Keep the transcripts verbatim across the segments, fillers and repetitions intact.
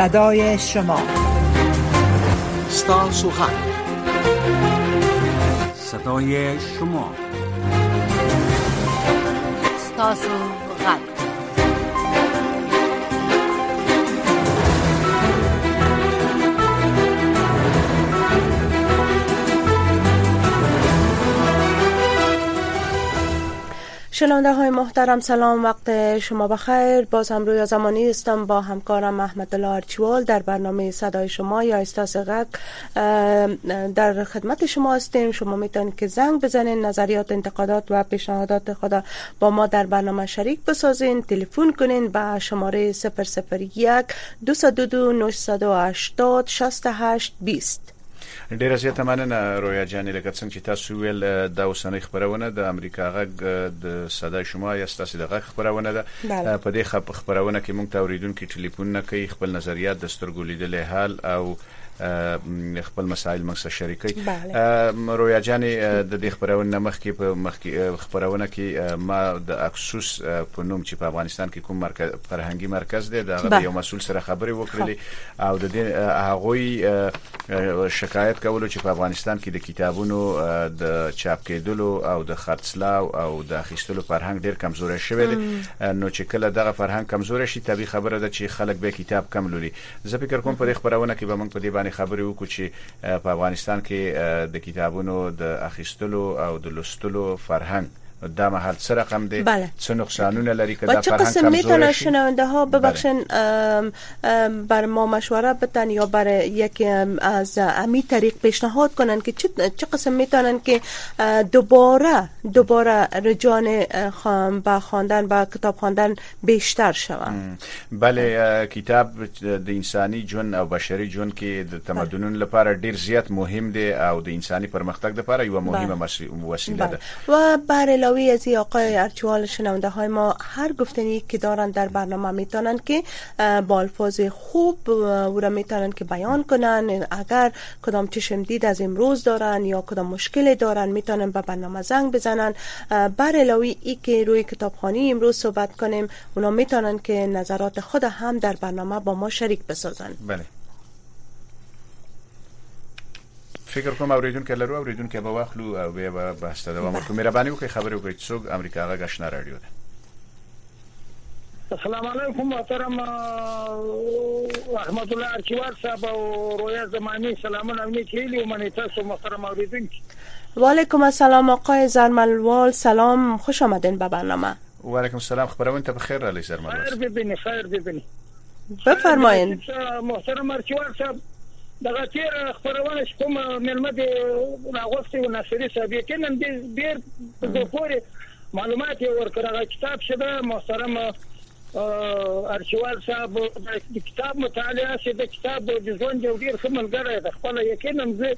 صدای شما، ستاسو غږ، صدای شما، ستاسو غږ. شنونده های محترم سلام، وقت شما بخیر. باز هم روی زمانی هستم با همکارم احمد الله ارچوال در برنامه صدای شما یا استاس غږ در خدمت شما هستیم. شما میتونید که زنگ بزنین، نظریات، انتقادات و پیشنهادات خود با ما در برنامه شریک بسازین. تلفن کنین به شماره صفر صفر یک دو دو دو نه هشت صفر شش هشت بیست. ډیره زیاته مننه رویا جانې، لکه څنګه چې تاسو ویل د اوسنۍ خبرونه د امریکا غږ د صدای شما یا ستاسو د غږ خبرونه ده. په دې خبرونه کې موږ ته اوریدونکو ټلیفون نه کوي، خپل نظریات د سترګو لیدلې حال او خپل مسائل موږ سره شریکي. رویا جانې د دې خبرونه مخکې په مخکې خبرونه کې ما د اکسوس په نوم چې په افغانستان کې کوم مرکز فرهنګي مرکز دی د یو مسول سره خبرې وکړلې او د دې هغوی شکایت کولو چې په افغانستان کې د کتابونو د چاپ کېدلو او د خرڅلاو او د اخیستلو فرهنګ ډیر کمزوري شوی دی. نو چې کله دغه فرهنګ کمزوري شي طبيعي خبره ده چې خلک به کتاب کم لولي. زه فکر کوم په دې خبرونه کې به موږ په دې باندې خبرې وکړو چې په افغانستان کې د کتابونو د اخیستلو او د لوستلو فرهنګ دا محل څه رقم دی، څه نقصانونه لري که دا فرهنګ کمزور شي. شنونده ها ببخشن بر ما مشوره بدن یا برای یک از امی طریق پیشنهاد کنن که چه قسم میتونن که دوباره دوباره رجوع به خواندن به کتاب خواندن بیشتر شوند. بله، کتاب د انساني ژوند او بشري ژوند کې د تمدنونو لپاره ډیر زیات مهم دی او د انساني پرمختګ لپاره یو مهمه وسیله ده. و برای از آقای ارچوال شنونده های ما هر گفتنی که دارن در برنامه میتونن که با الفاظ خوب او را میتونن که بیان کنن. اگر کدام چشم دید از امروز دارن یا کدام مشکل دارن میتونن به برنامه زنگ بزنن. بر علاوه ای که روی کتابخوانی امروز صحبت کنیم، اونا میتونن که نظرات خود هم در برنامه با ما شریک بسازن. بله، فکر کوم اوریدونکو لرو اوریدونکو به واخلو او به بحث ته دوام ورکړو. مهرباني وکړئ خبرې وکړئ. څوک امریکا غږ آشنا رادیو ده. السلام علیکم محترم احمد الله ارچوال صاحب او رویا زمانی، سلامونه امنیت کیلی و من تاسو محترم اوریدونکو. و علیکم السلام آقای زرملوال، سلام، خوش آمدین به برنامه. و علیکم السلام، خبرونه ته بخیر علی زرملوال. خیر ببینی، خیر ببینی. بفرمایید محترم ارچوال صاحب. دغه تیر خبرونه کوم ملمه د راغوستي و ناصری صاحب یقینا ډیر په پوره معلومات ورکړه. کتاب شته محترم ارچوال صاحب، د کتاب مطالعه چې د کتاب د ژوند یو ډیر ښه ملګری ده. خپل یقینا زه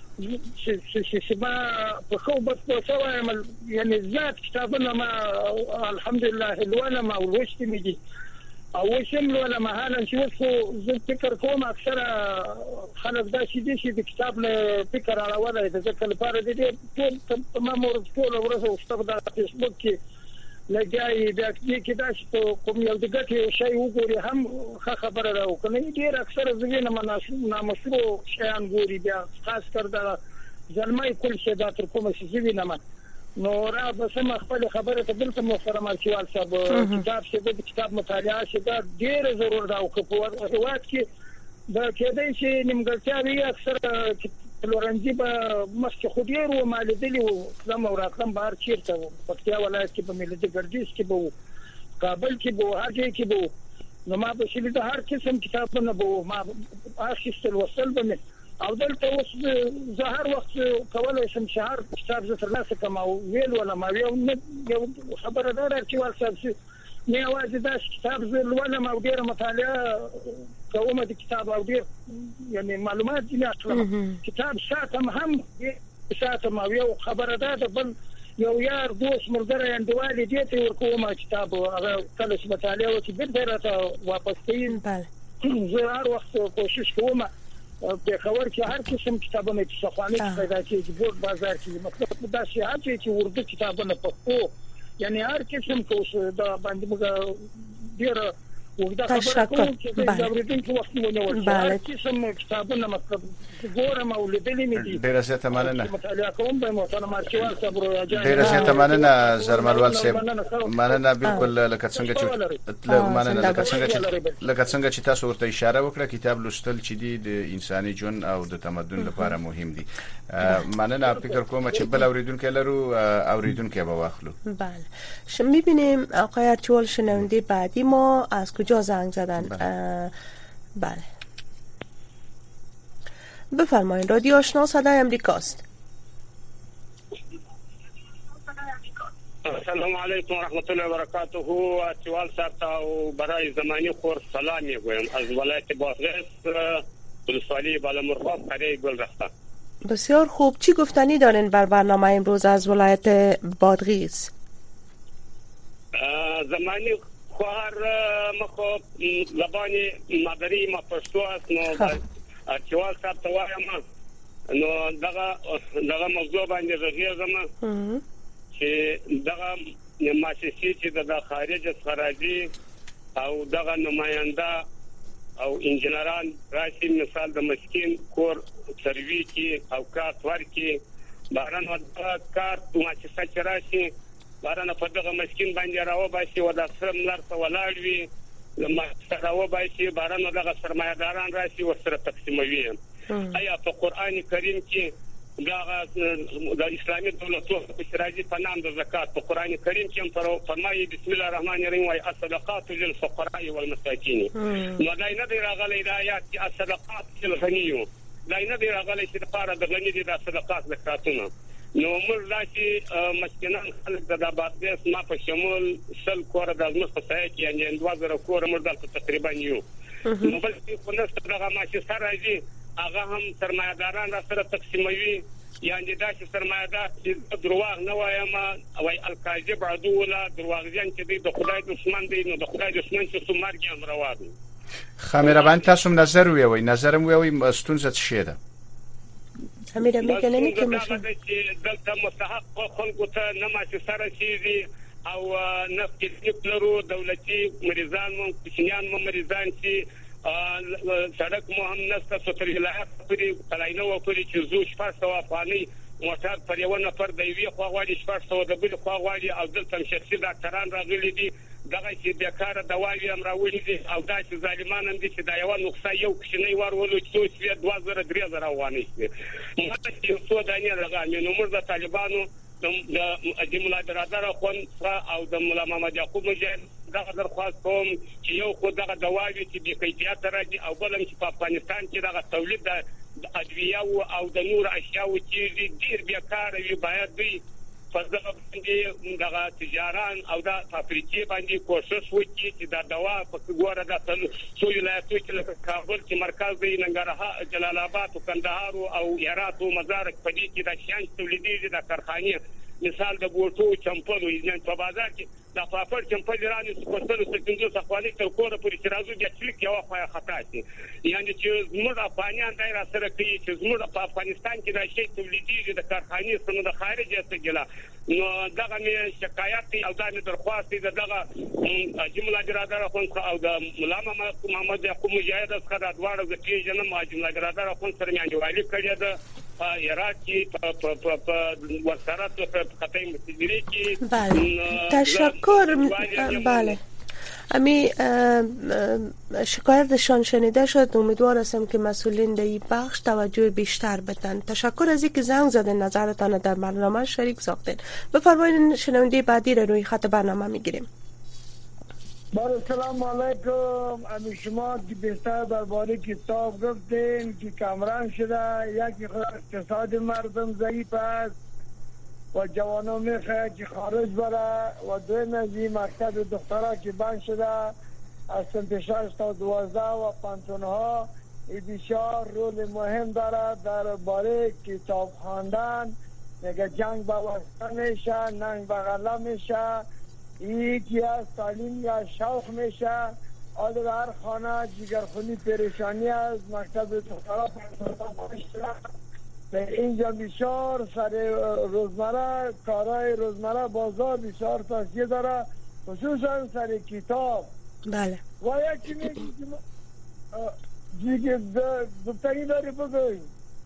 چې ما په خو بس څه وایم، یعنی زیات کتابونه ما الحمدلله لولم او لوستي مې دي او شم ولا مهاله چې وڅو زه فکر کوم اکثره خلک دا چې دي چې د کتاب له فکر راوړل د ځکه لپاره دي ټول ما مور ټول ورځ او ستاسو د فیسبوک کې لګای بیا کې دا چې کوم یو دغه کې شی وګوري هم خبره راو کنه. ډیر اکثره زوینه نامشروع شیان ګوري، بیا خاص کر دا ځلمای کل څه دا تر کومه چې زوینه ما نو را به سم خپل خبره ته بلته محترم ارچوال صاحب کتاب شه د کتاب مطالعه شه دا ډیر ضرور دا او په وخت کې دا کېدای شي نیمګړتیاوي اکثر لورنجي به مخکې خو ډیر و مالدلی و زم او راتلم بهر چیرته و پکتیا ولایت کې په ملي ګردیز کې به کابل کې به هر ځای کې به نو ما به شلي د هر قسم کتابونه به ما اخیستل وصل به او دلته اوس زه هر وخت کولای شم چې هر کتاب زه ترلاسه کړم او ویل ولا ما یو خبره ده چې ورسره چې نه یوازې دا کتاب زه لولم او ډېره مطالعه کوم د کتاب او ډېر یعنی معلومات دي اخلم. کتاب ساتم هم ساتم او یو خبره ده د بل یو یار دوست ملګری انډوالي دې ته ورکوم کتاب هغه کله چې مطالعه وکړي بیرته راته واپس کړي. زه هر وخت کوشش کوم په خبر کې هر قسم کتابونه چې صفانه پیدا کیږي په بازار کې مطلب دا شي چې اردو کتابونه په خو یعنی هر قسم کوس دا باندې موږ ډیر تشکر. بله قسم کتابونه مطلب ګورم او لیدلې مې دي. ډیره زیاته مننه. مطالعه کوم به محترم ارچوال صاحب رویا جان. ډیره زیاته مننه زرملوال صاحب. مننه بالکل لکه څنګه چې مننه لکه څنګه چې لکه څنګه چې تاسو ورته اشاره وکړه کتاب لوستل چې دی د انساني ژوند او د تمدن لپاره مهم دي. مننه فکر کوم چې بل اوریدونکو لرو اوریدونکو به واخلو. بله شما می‌بینیم آقای ارچوال شنونده بعدی ما از کجا زنگ زدن؟ بله بفرمایید. رادیو آشنا صدای امریکاست. السلام علیکم و رحمت الله و برکاته. ارچوال صاحب ته برای زمانی خور سلام میگویم از ولایت بادغیس ولسوالی بالامرغاب قریه گلرخته. بسیار خوب. چی گفتنی دارین بر برنامه امروز از ولایت بادغیس؟ زمانی خواهر مخو لبانی مادری ما پشتو است نو ارچوال صاحب ته وایم نو دغه دغه موضوع باندې غږیږم چې دغه مؤسسې چې د خارج څخه راځي او دغه نماینده او انجنیران راشي مثال د مسکین کور سروي کې او کار ورکي باران ودا کار مؤسسه چې راشي باران په دغه مسکین باندې راو باسي ودا سره ملر ته ولاړ وي لما راو باسي باران دغه سرمایه‌داران راشي ورسره تقسیموي. آیا په قران کریم کې دا د اسلامي دولتونو په شراجي په نام د زکات په قران کریم کې فرمایي بسم الله الرحمن الرحیم وايي الصدقات للفقراء والمساکین. نو دا نه دی راغلی د آیات کې الصدقات للغنیو دا نه دی راغلی چې لپاره د غنی دي د صدقات زکاتونه. نو موږ داسې مسکینان خلک د بادغیس ما په شمول سل کور د ازمت په ځای کې یعنی دوه زره کور موږ دلته تقریبا یو. نو بل څه په نست دغه ماشي سره راځي هغه هم سرمایه‌داران را سره تقسیموي یعنی دا چې سرمایه‌دار چې دروغ نه وایم او الکاذب عدو ولا دروغجن چې د خدای دشمن دی نو د خدای دشمن چې څومره هم راوړي. خمیره باندې تاسو نظر وی نظرم وی ستونزه څه ده؟ خمیره میکنه نه که میشه دلته مستحق خلکو ته نه ماشي سره شي او نفس کې لرو دولتي مریضان مو کوچنیان مو مریضان چې سړک مو هم نسته ستوري لایق پرې کلاینه و پرې چې زو شپږ سوه افغانۍ موټر پر یو نفر د یوې خوا غواړي شپږ سوه د بل خوا غواړي او دلته شخصي ډاکټران راغلي دي دغه چې بیکاره دواوی هم راوړي دي او دا چې ظالمان هم دي چې دا یو نقصه یو کوچنی ورولو چې دوه زره درې زره افغانۍ شي. ماته چې څو دانې راغلي نو موږ د طالبانو د مولا برادر اخوان او د مولا محمد یعقوب مجاهد دغه درخواست کوم چې یو خو دغه دواوی چې د کیفیت راځي او بلم چې په افغانستان کې دغه تولید د ادویه او د نور اشیاء چې ډیر بیکاره وي باید دوی په دغه باندې دغه تجاران او د فابریکې باندې کوشش وکړي چې دا دوا په ګوره د څو ولایتونو کې لکه کابل چې مرکز دی ننګرهار جلال آباد او کندهار او هرات او مزارک په دې کې د شان تولیدي د کارخانې مثال د بوټو چمپلو یې په بازار کې د فافر چمپل راني سپورتلو څنګه څخوالي تر کوره پورې چې راځي د کلیک یو خو خطا شي یعنی چې زموږ افغانان دای را سره کوي چې زموږ په افغانستان کې د شی تولیدي د کارخانې څخه د خارج څخه ګلا نو دغه می شکایت او د درخواست دغه جمله برادر خو او د مولانا محمد یعقوب مجاهد څخه د دواړو د پیژنم جمله برادر خو سره میانجوالي کړی ده ایران کې په ورسره په خطای مستدری کې. بله تشکر. بله امی شکایتشان شنیده شد. امیدوار هستم که مسئولین در این بخش توجه بیشتر بدن. تشکر از اینکه زنگ زدن نظرتان در برنامه شریک ساختین. بفرمایید شنونده بعدی را روی خط برنامه میگیریم. بله سلام علیکم. امی شما که بیشتر درباره کتاب گفتین که کمرنگ شده یکی خود اقتصاد مردم ضعیف است و جوانا میخواه که خارج بره و دوی نزی مکتب دخترها که بند شده از سنت شش تا دوازده و پانتونها بسیار رول مهم داره در باره کتاب خواندن. میگه جنگ با وطن میشه ننگ بغلا میشه یکی از تعلیم یا شوق میشه. آل در هر خانه جگرخونی پریشانی از مکتب دخترها پانتونها باشده به اینجا بسیار سر روزمره کارهای روزمره بازار بسیار توصیه داره خصوصا سر کتاب بله و یکی میگه دیگه دکتری داری بگوی.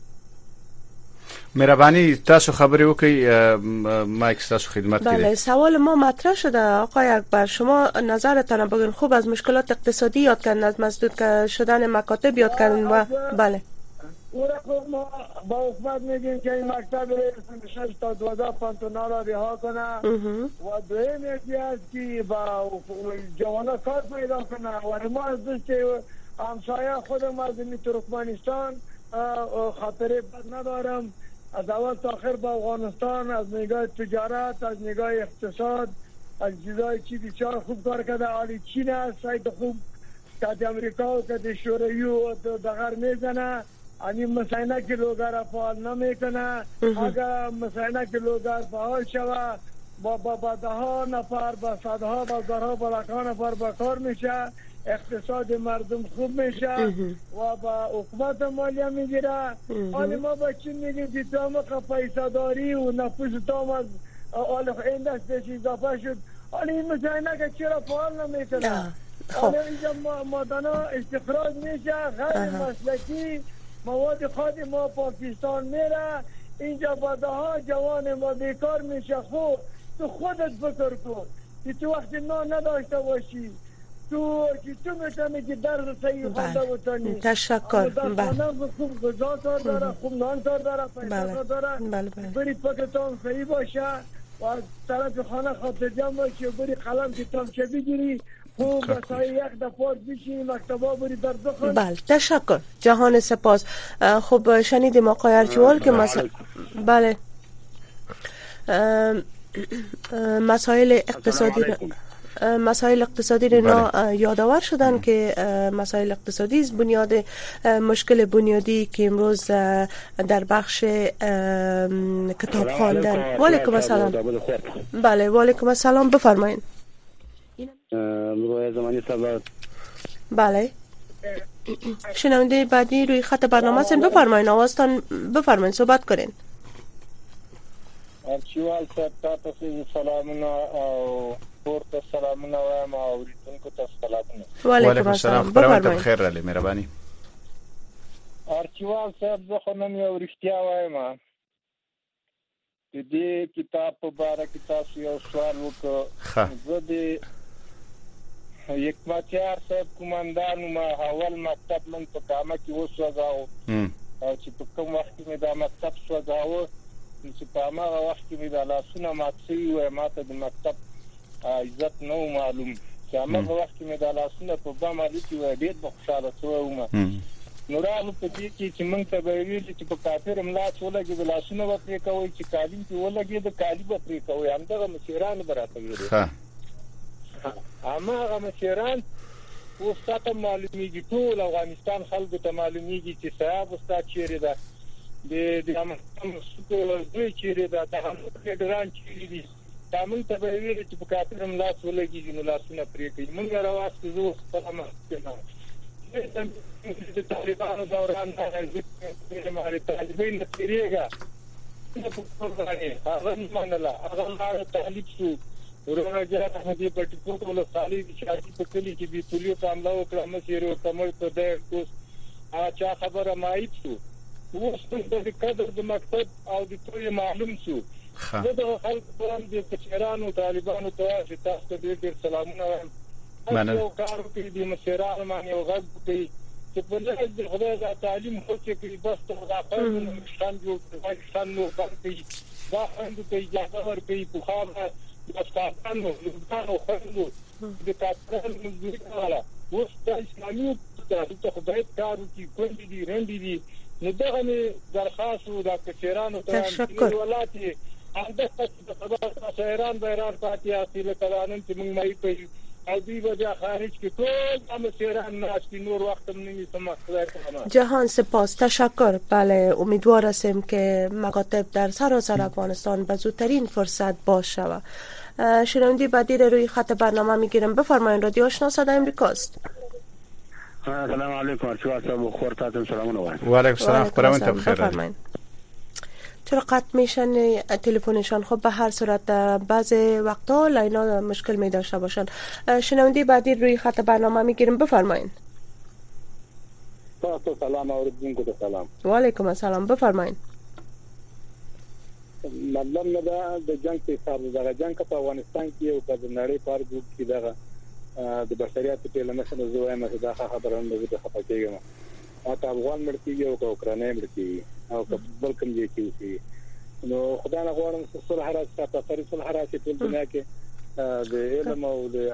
مهربانی تاسو خبرې وکړئ، مایک تاسو خدمت کې. بله سوال ما مطرح شده آقای اکبر، شما نظرتان بگین. خوب از مشکلات اقتصادی یاد کردن، از مسدود شدن مکاتب یاد کردن و بله او را خب ما با حکومت میگیم که این مکتب شش تا دوازده پانتونا را رها کنه و دویم یکی است که با جوانا کار پیدا کنه و ما از دوست همسایه خودم از این ترکمنستان خاطره بد ندارم، از اول تا آخر با افغانستان از نگاه تجارت، از نگاه اقتصاد، از چیزای چی بسیار خوب کار کرده. حالی چین است سایت خوب که امریکا و که شوروی و دغر میزنه، این مساینا که لوگر فعال نمیکنه. اگر مساینا که لوگر فعال شوه با با ده ها نفر با صدها با گرها با لکها نفر با کار میشه، اقتصاد مردم خوب میشه و با حکومت مالیه میگیره. حالی ما با چین میگیم که تو هم پیسه داری و نفوس تو هم از این دست بهش اضافه شد. حالی این مساینا که چرا فعال نمیکنه؟ حالی اینجا مادانا استخراج میشه غیر مسلکی، مواد خود ما پاکستان میره، اینجا باده ها جوان ما بیکار میشه. خوب تو خودت فکر کن که تو وقتی نان نداشته باشی تو که تو میتونی که درس صحیح خونده بتانی. تشکر. بله خوب غذا کار داره، خوب نان کار داره، پیسه کار داره، بری پاکتان صحیح باشه و از طرف خانه خاطر جمع باشی و بری قلم کتاب چه بگیری خوب بسایی یک دفعه بشی مکتبا بری در بخون. بله تشکر جهان سپاس. خب شنیدیم آقای ارچیوال که مثلا بله مسائل اقتصادی مسائل اقتصادی را یادآور شدن که مسائل اقتصادی است بنیاد مشکل بنیادی که امروز در بخش کتاب خواندن. و علیکم السلام. بله و علیکم السلام، بفرمایید. روی زمانی صاحب. بله شنونده بعدی روی خط برنامه هستین، بفرمایید آوازتان بفرمایید صحبت کنین. ارچیوال صاحب تاسو سلامونه او پورته سلامونه وایم او ریتونکو تاسو سلامونه. و علیکم السلام، بفرمایید. خیر علی مهرباني. ارچیوال صاحب زه خو نن یو رښتیا وایم چې دې کتاب په باره کې تاسو یو سوال وکړ. زه د حکمتیار صاحب کومندان ما اول مکتب من په کامه کې وسوځاو او چې په کوم وخت کې مې دا مکتب سوځاو چې په هغه وخت کې مې دا لاسونه مات شوي وو، ماته د مکتب عزت نه و معلوم چې هغه وخت کې مې دا لاسونه په بم اړیکې وو، ډېر به خوشحاله شوی وم. نو راغلو په دې کې چې موږ ته به ویل چې په کافر ملا ولګي د لاسونه به پرې کوئ، چې کالي کې ولګي د کالي به پرې کوئ. همدغه مشران به راته ویل. هماغه مشران اوس تاته معلومیږي، ټول افغانستان خلکو ته معلومیږي چې صاحب استاد چیرې ده، د د امریکا دوی چیرې ده، د همدغه ډران چیرې دي. دا موږ ته به ویل چې په کافر ملا ولګي نو لاسونه پرې کوي. موږ راوستو زه اوس خپله محکمه د طالبانو دوران د ماري طالبین نه تیریږي نه په کومه هغه نه منله، هغه لاره تعلیب شو. ورونه جهاد احمدی پټی په ټول خالي د شاهي په کلی کې د پولیو په حمله وکړه، مسیر او کمل په دې کوس اچا خبره مایب شو. اوس د قدر د مکتب او د ټول معلوم شو. زه د خلکو په اړه د کچرانو طالبانو ته چې تاسو ته ډېر سلامونه وایم. یو کار کوي د مشرانو باندې یو غږ کوي چې په لږ د خدای د تعلیم خو چې کوي بس ته غاښونه مشان جوړ کوي، شان نو کوي دا اند ته اجازه ورکوي. په خاطر د استادانو د خلکو د کارکړل مزدوري کوله. اوس د اسلامي ته خدای کار کوي، کولې دي رندې دي. نو دغه درخواست د کچرانو ته ولاتي هغه د خبر ایران به ایران پاتې اصله قانون چې موږ مې په او دی وجه خارج کې ټول هم سیران ناشتی نور وقت نمی سمخته. جهان سپاس، تشکر. بله امیدوار هستیم که مکاتب در سراسر افغانستان به زودترین فرصت باز شود. شنونده بعدی روی خط برنامه میگیرم، بفرمایید. رادیو آشنا صدای امریکاست. سلام علیکم ارچیوال صاحب، خورتاتون سلامونه وایم. و علیکم السلام، خبرونه بخیر. بفرمایید. چرا قطع میشن تلفنشان؟ خب به هر صورت بعضی وقتا لاینا مشکل می داشته باشن. شنونده بعدی روی خط برنامه میگیریم، بفرمایید. سلام اوریدونکو ته سلام. و علیکم السلام، بفرمایید. مطلب نه دا د جنگ په حساب دغه جنگ په افغانستان کې او په نړۍ په اړه کې دغه د بشریت په لمه سره زوی مې دا خبره نه ده خپه کېږم. او ته افغان مرتي او اوکراني مرتي او بل کوم دي کې نو خدای نه غواړم چې صلح راځي په طریق صلح راځي په دنیا کې د علم او د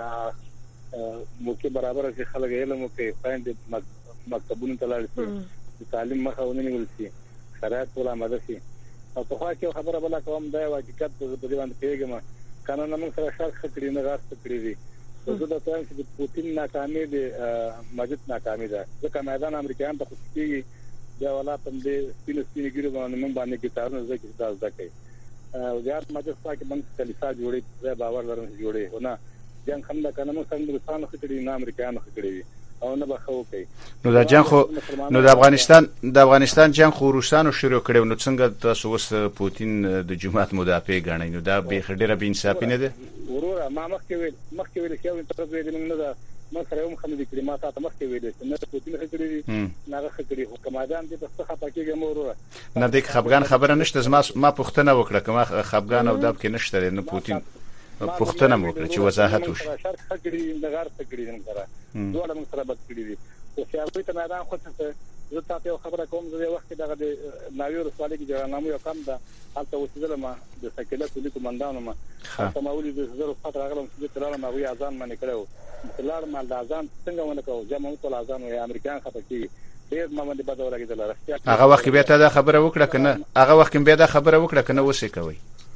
موکي برابر چې خلک علم کوي فایند مکتبونو ته لاړ شي د تعلیم مخه ونی ولسي شرایط ولا مده شي او په خوا کې خبره بل کوم دا حقیقت په دې باندې پیګم قانون موږ سره شرط خکړي نه غاښ خکړي دي زه دا ته چې پوتین ناکامي دي ماجد ناکامي ده ځکه میدان امریکایان ته خوشي دا ولا په دې سپینو سپینو ګیرو باندې موږ باندې ګټارونه ځکه چې دا ځکه او زیات ماجد پاکي باندې کلیسا جوړي زه باور لرم جوړي ونه جنگ هم دا قانون څنګه روسانو خکړي نه امریکایانو خکړي او نه بخو کوي. نو دا جنگ خو نو د افغانستان د افغانستان جنگ خو روسانو شروع کړو، نو څنګه تاسو وس پوتین د جماعت مدافع غاڼې؟ نو دا به خډيره به انصافي نه ده. ورور ما مخکې ویل مخکې ویل چې یو طرف ویل نه ده ما سره هم خمدي کړي ما تاسو مخکې ویل چې نه پوتین خکړي نه خکړي حکومتان دې بس څه پکېږي مورور نه د خپګان خبره نشته. زما ما پوښتنه وکړه کومه خپګان او داب کې نشته نه پوتین پوښتنه وکړه چې وضاحت وشي. شرط خکړي نه غار خکړي نه سره دوه موږ سره بد کړی دي او چې هغه ته میدان خو څه زه تاسو خبره کوم زه وخت دغه د ناوی رسوالۍ کې جوړنامه یو کم ده حالت وسیدل ما د سکیلت لیکو مندانو ما سماولي د زرو خطر غلم چې تلاله ما وی اذان باندې کړو تلار ما د اذان څنګه ونه کوو جمعو ټول اذان وي امریکایان خطر کې ډیر ما باندې بدو لګیدل راځي. هغه وخت به ته دا خبره وکړه کنه هغه وخت به دا خبره وکړه کنه وسې کوي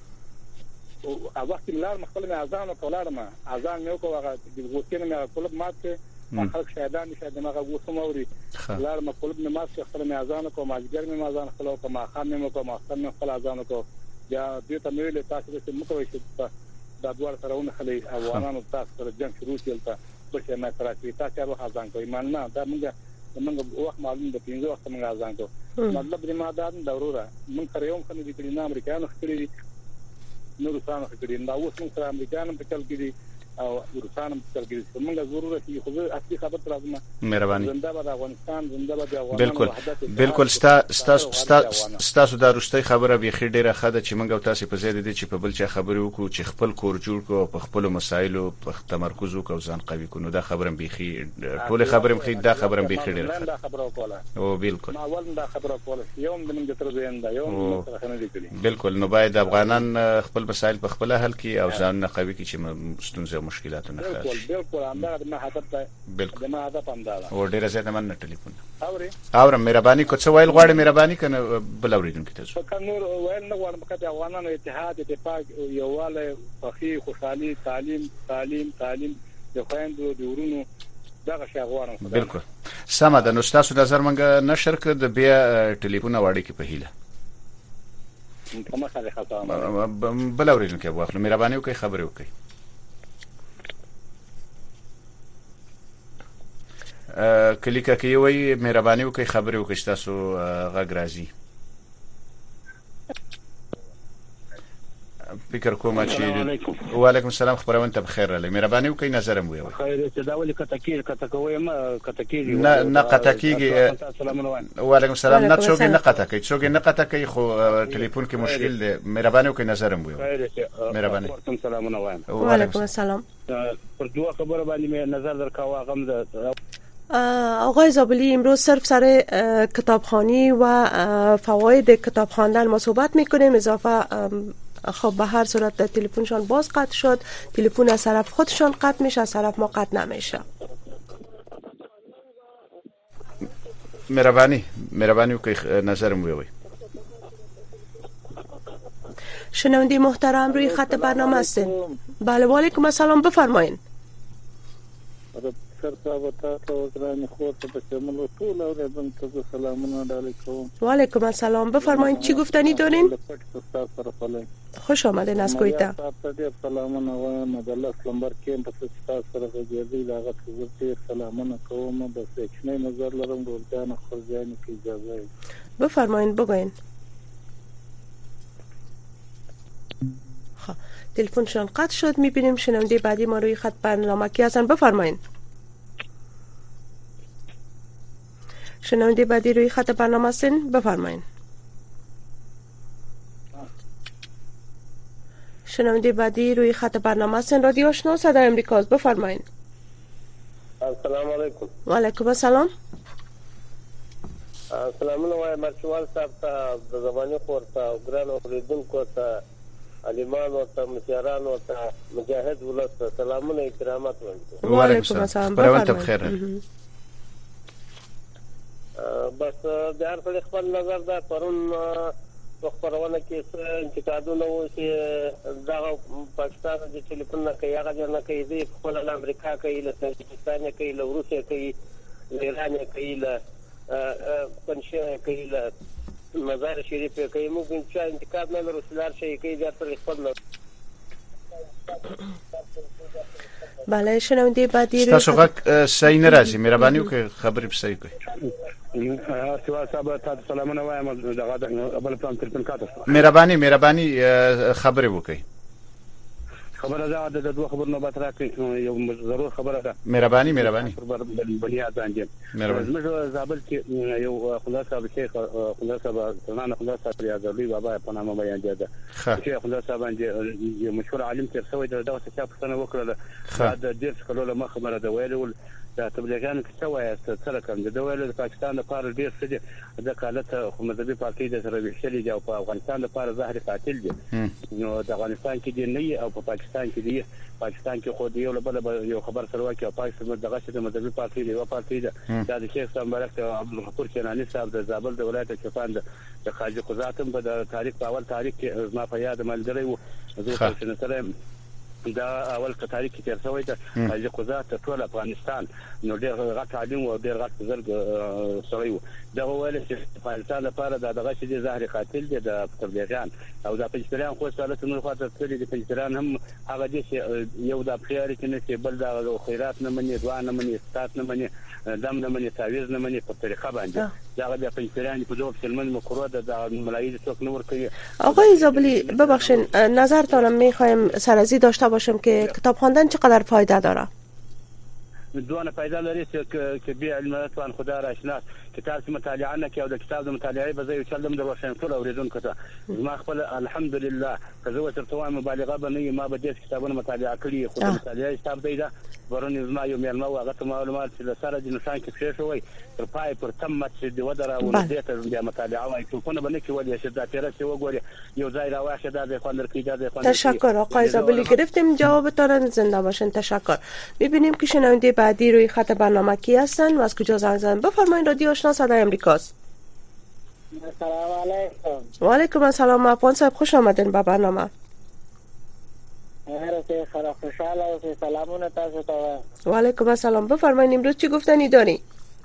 او وخت ملار مخبل ما اذان او کولار ما اذان یو کو هغه د غوښتنې ما کولب ماته خلک شهدان نشه دماغه غوښم اوري لار ما کولب نه ما خپل ما اذان کو ما ځګر ما اذان خپل کو ما خان ما کو ما خپل خپل اذان کو یا دې ته مې له تاسو ته مکوې چې دا دوار سره خلې افغانانو تاسو سره جنگ شروع کړل بشه ما سره چې تاسو هغه اذان کوي مان نه دا موږ موږ وخت معلوم د پینځه وخت موږ اذان کو مطلب دې ما دا ضروره موږ سره یو خنې دي کړي نه امریکایانو خپل نور څنګه خبرې دا اوس موږ سره امریکایانو په چل کې دي او روسانو په چل کې دي موږ ضرورت یې خو اصلي خبر تر ازمه مهرباني زنده باد افغانستان زنده باد افغانستان بالکل بالکل ستا ستا ستاسو د روستۍ خبره به خې ډیره خده چې موږ تاسو په زیاده دي چې په بل چا خبرې وکړو چې خپل کور جوړ کو په خپل مسایلو په تمرکز وکړو ځان قوي کو. نو دا خبره به خې ټول خبره مخې دا خبره به خې ډیره دا خبره وکړه او بالکل اول دا خبره وکړه یوم د موږ تر زینده یوم سره نه دي کړی بالکل. نو باید افغانان خپل مسایل په خپل حل کې او ځان قوي کې چې ستونزې او مشکلات نه بالکل بالکل همدا ما هدف ده بالکل ما هدف هم ده او ډیره زیاته من ټلیفون اوري اورم مهرباني کو څه ویل غواړي مهرباني کنه بل اوریدونکو ته څه نور ویل نه غواړم چې افغانانو اتحاد اتفاق یوواله فخری خوشحالي تعلیم تعلیم تعلیم د خويندو د ورونو دغه شی غواړم. بالکل سمه ده. نو تاسو نظر منګه نشر کړ د بیا ټلیفون واړی کې په هیله کومه خبره خاطر بل اوریدونکو واخلو مهرباني وکړئ خبرې وکړئ. کلیکه کې وي مهرباني وکړئ خبرې وکړئ تاسو غږ راځي. فکر کوم چې وعلیکم السلام خبرونه ته بخیر راغلی مهرباني وکړئ نظر مو وي خیر ته دا ولې کته کې کته کوي ما کته کې نه نه کته کېږي وعلیکم السلام نه څوک نه کته کوي څوک نه کته کوي خو ټلیفون کې مشکل دی مهرباني وکړئ نظر مو وي مهرباني وعلیکم السلام وعلیکم السلام پر دوه خبره باندې نظر درکاوه غم ده. آقای زابلی امروز صرف سر کتابخوانی و فواید کتاب خواندن ما صحبت میکنیم. اضافه خب به هر صورت تلفنشان باز قطع شد، تلفن از طرف خودشان قطع میشه، از طرف ما قطع نمیشه. مهربانی مهربانی که نظرم ویوی. شنونده محترم روی خط برنامه هستین. بله و علیکم السلام بفرمایید. و علیکم السلام بفرمایید چی گفتنی دارین؟ خوش آمدین از کویتا. سلامونه وایم د الله سلامبر کې په تاسو سره غږیږي دا غوښتل چې سلامونه کوم د سېکشنې نظر لرم ورځان خرجان کی اجازه بفرمایید بگوین. خب تلفنشان قطع شد. میبینیم شنونده بعدی ما روی خط برنامه کی هستن. بفرمایید. شنونده بعدی روی خط برنامه هستین. بفرمایید. شنونده بعدی روی خط برنامه هستین. رادیو آشنا صدای امریکا. بفرمایید. السلام علیکم. و علیکم السلام. سلامونه وایم مرچوال صاحب ته د زماني خور ته ګران اوریدونکو ته علیمانو ته مشرانو ته مجاهد ولس ته سلامونه اکرامات وایم. و علیکم السلام. بفرمایید. بخیر. بس د هر څه خپل نظر دا پرون په خبرونه کې انتقادونه و چې دا پاکستان د ټلیفون نه کوي هغه نه کوي د خپل امریکا کوي له پاکستان کوي له روسیې کوي له ایران کوي له پنځه کوي له مزار شریف کوي موږ چې انتقاد نه لرو سلار شي کوي د هر خپل. بله شنونده بعدی تاسو غږ صحیح نه راځي. مهرباني وکړئ خبرې په صحیح کړئ. سوا صاحب تاسو سلامونه وایم دغه بل پلان تلفن کاته. مهرباني مهرباني خبرې وکړئ. خبره ده د دوه خبرونو به تر کې یو ضرور خبره ده. مهرباني مهرباني بنیاد باندې موږ زابل کې یو خلاصه به شیخ خلاصه به تنانه خلاصه ریاضي بابا په نامه بیان ده. چې خلاصه باندې یو مشهور عالم تر څو دغه څه په سنه وکړه د ډیر څلور مخ خبره ده ویل دا تبلیغیان کې څه وایي سره کوم د ویل د پاکستان لپاره ډیر څه دي د کالت مذهبي پارټي د سره ویشلې دي او په افغانستان لپاره زهر قاتل دي. نو د افغانستان کې دی نه او په پاکستان کې دی. پاکستان کې خو دی یو بل یو خبر سره واکه پاکستان دغه څه د مذهبي پارټي دی او پارټي ده د شیخ سمبرک عبدالغفور چنانی صاحب د زابل د ولایت چپان د خارجي قضاتم په د تاریخ په اول تاریخ کې ما په یاد ملګری وو زه چې سره دا اول په تاریخ کې تر څو د خارجي قضات ټول افغانستان نو ډېر غټ عالم او ډېر غټ بزرګ سړی وو. دا ویل چې افغانستان لپاره دغه چې زهر قاتل دي د تبلیغیان او د پنځپریان خو سره څنګه خاطر کړی دي. پنځپریان هم هغه دي چې یو د خیار کې نه چې بل د خیرات نه مني دعا نه مني استات نه مني دم نه مني تعویذ نه مني په طریقه باندې دا د پنځپریان په ډول سلمان مکرو د ملایي څوک نور کوي. آقای زابلی ببخشید نظرتان میخوایم سرازی داشته باشم که کتاب خواندن چقدر فایده داره؟ دونه فایده لري چې به علمات وان خدا را آشنا کتاب چې مطالعه نه کوي او د کتاب د مطالعه به زه یو چلم د روشن ټول اوریدونکو ته ما خپل الحمدلله که زه ورته مبالغه به ما به دې کتابونه مطالعه کړی خو د مطالعه کتاب دی دا ورونی زما یو میلمه او هغه معلومات چې له سره د نشان کې پښې شوی تر پای پر تمت چې د ودره او دې ته د مطالعه وای څه نه بنه کې ولې چې دا تیر څه وګوري یو ځای راوښه دا د خواندر کې دا د خواندر. تشکر آقای زابلی گرفتیم جوابتان. زنده باشین. تشکر. میبینیم که شنونده بعدی روی خط برنامه کی هستن و از کجا زنگ زدن. بفرمایید. رادیو آشنا صدای امریکاست. السلام علیکم. و علیکم السلام. افغان صاحب خوش آمدین به برنامه. هر څه خیر خوشاله او سلامونه تاسو ته. و علیکم السلام. بفرمایید امروز چی گفتنی داری؟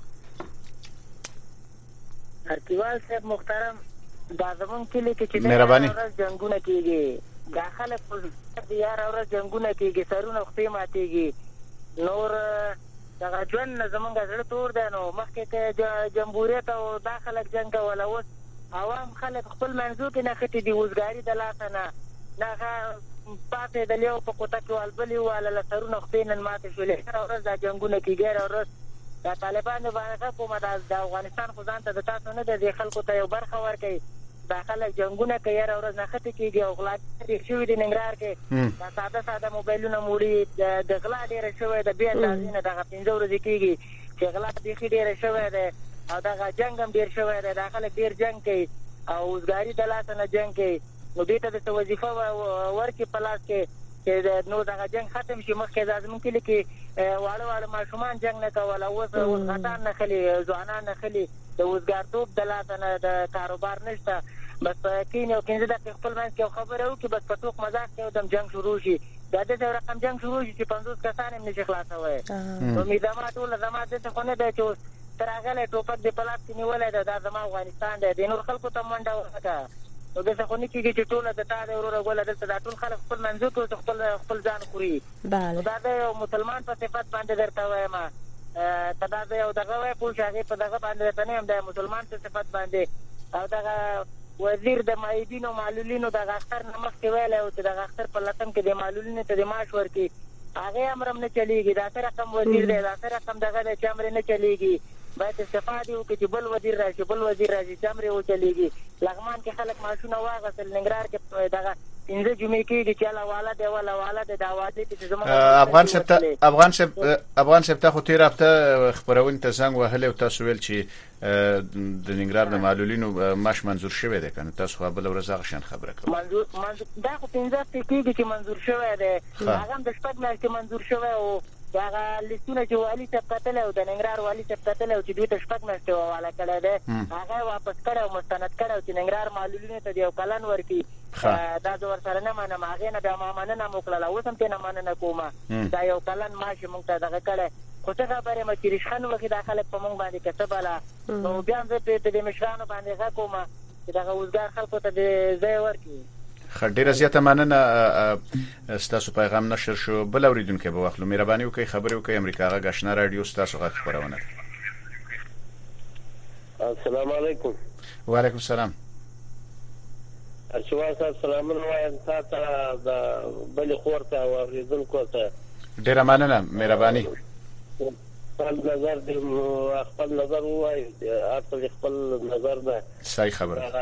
ارتوال صاحب محترم دازمون کلی کې چې د جنگونه کیږي داخله پر دیار اور جنگونه کیږي سرونه خپې ماتيږي نور دا ژوند زمونږ زړه تور دی نو مخکې کې جمهوریت او داخله جنگ ولا اوس عوام خلک خپل منځو کې نه خټي دي وزګاری د لاسه نه نه پاتې د لیو په کوټه کې والبلی ولا سرونه خپې نن ماته شولې اور دا جنگونه کیږي اور دا طالبان باندې کومه د افغانستان خو ځان ته د تاسو نه د خلکو ته یو برخه ورکړي داخله جنگونه کوي او ورځ نه خته کیږي او غلا دي شوې د ننګرهار کې دا ساده ساده موبایلونه موړي د غلا ډیره شوې د بیا اندازې نه دغه پنځه ورځې کیږي چې غلا دې ډیره شوې ده او دغه جنگ هم ډیر شوې ده داخله ډیر جنگ کوي او وزګاری د لاس نه جنگ کوي نو دې ته د وظیفه ورکې پلاس کې چې نو دغه جنگ ختم شي مخکې لازم کې کې واړه واړه ماشومان جنگ نه کول او اوس غټان نه خلی ځوانان نه خلی د وزګارتوب د لاس نه د کاروبار نشته بس کین یو کینځه د خپل منځ کې خبره وکي بس په ټوک مزاج کې دم جنگ شروع شي دا د رقم جنگ شروع شي چې پنځوس کسان هم نشي خلاصوي نو میدامه ټول زماده ته خو نه دی چې ترغله ټوپک د پلاس کې نیولای دا د زما افغانستان دی د نور خلکو ته منډه ورکړه نو دغه خو نه کیږي چې ټول د تا د ورور غول دلته د ټول خلک خپل منځو ته خپل خپل ځان خوري بله دا د مسلمان په صفت باندې درته وایم کدا د یو دغه وای پوه شاګه په دغه باندې ته نه هم د مسلمان په صفت باندې او دغه وزیر د معیدین او معلولینو د غاختر نمخ کې ویل او چې د غاختر په لټم کې د معلولینو ته د معاش ورکړي هغه امر نه چلیږي. دا سره رقم وزیر دی، دا سره رقم دغه د چمر نه چلیږي. باید استفاده وکړي چې بل وزیر راشي، بل وزیر راشي، چمر و چلیږي. لغمان کې خلک معاشونه واغسل، ننګرهار کې دغه پنځه جمعې کېږي چې الله والا دی ولا والا دی دا واده چې زموږ افغان سپتا افغان سپ افغان سپتا خو تیر هفته خبرونه ته زنګ وهله او تاسو ویل چې د ننګرهار د معلولینو ماش منظور شوی دی کنه تاسو خو بل ورځ هغه شان خبره کړو. منظور منظور دا خو پنځه هفته کېږي چې منظور شوی دی، هغه د شپږ میاشتې منظور شوی او دا لیستونه چې والی څخه قتل او د ننګرهار والی څخه قتل او چې دوی ته شپږ میاشتې والا کړی دی هغه واپس کړ او مستند کړ او چې ننګرهار معلولینو ته یو کلن ورکی دا د ور سره نه منم هغه نه د مامنه موکړه اوس هم ته نه مننه کومه دا یو کلن ماشي مونږ ته دغه کړه خو څه خبره مې چې رښخن وکي داخله په مونږ باندې کتباله نو بیا هم په دې مشرانو باندې غا کومه چې دغه وزګار خلکو ته د ځای ورکی. ډیره زیاته مننه ستاسو پیغام نشر شو. بل اوریدونکو به واخلو مهرباني وکړئ خبرې وکړئ امریکا غږ آشنا رادیو ستاسو غږ خبرونه. السلام علیکم. وعلیکم السلام. ارشوا صاحب سلامونه وایم تاسو د بل خور ته او اوریدونکو ته ډیره مننه مهرباني. خپل نظر د خپل نظر وایي اصل خپل نظر ده صحیح خبره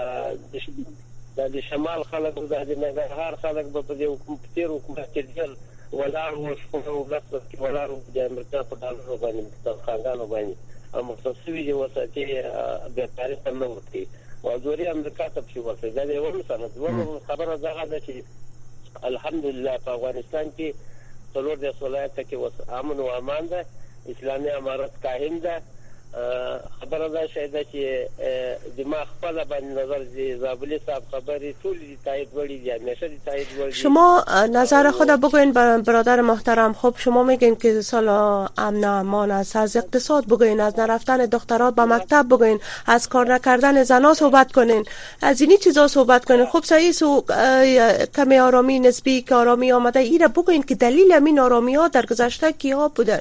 د شمال خلک د ننګرهار خلک په دې حکومت تیر حکومت کې ډېر ولاړ وو شو ولکه کې ولاړ وو د امریکا په ډالرو باندې د خاګانو باندې او مختصوي دی وساتي د تاریخ نه وتی او زوري امریکا ته شو وسه دا یو سند و خبره زغه ده چې الحمدلله په افغانستان کې څلور د ولایت کې وس امن او امان ده، اسلامي امارت قائم ده. خبره ده شاید چې دماغ خپل باندې نظر دی زابلی صاحب خبری طول تایید وړي دی نشه دی تایید وړي. شما نظر خود بگوین برادر محترم. خب شما میگین که سالا امن و امان است، از اقتصاد بگوین، از نرفتن دخترات به مکتب بگوین، از کار نکردن زنا صحبت کنین، از اینی چیزا صحبت کنین. خب صحیح سو کمی آرامی نسبی که آرامی آمده ایره بگوین که دلیل همین آرامی ها در گذشته کیا بوده؟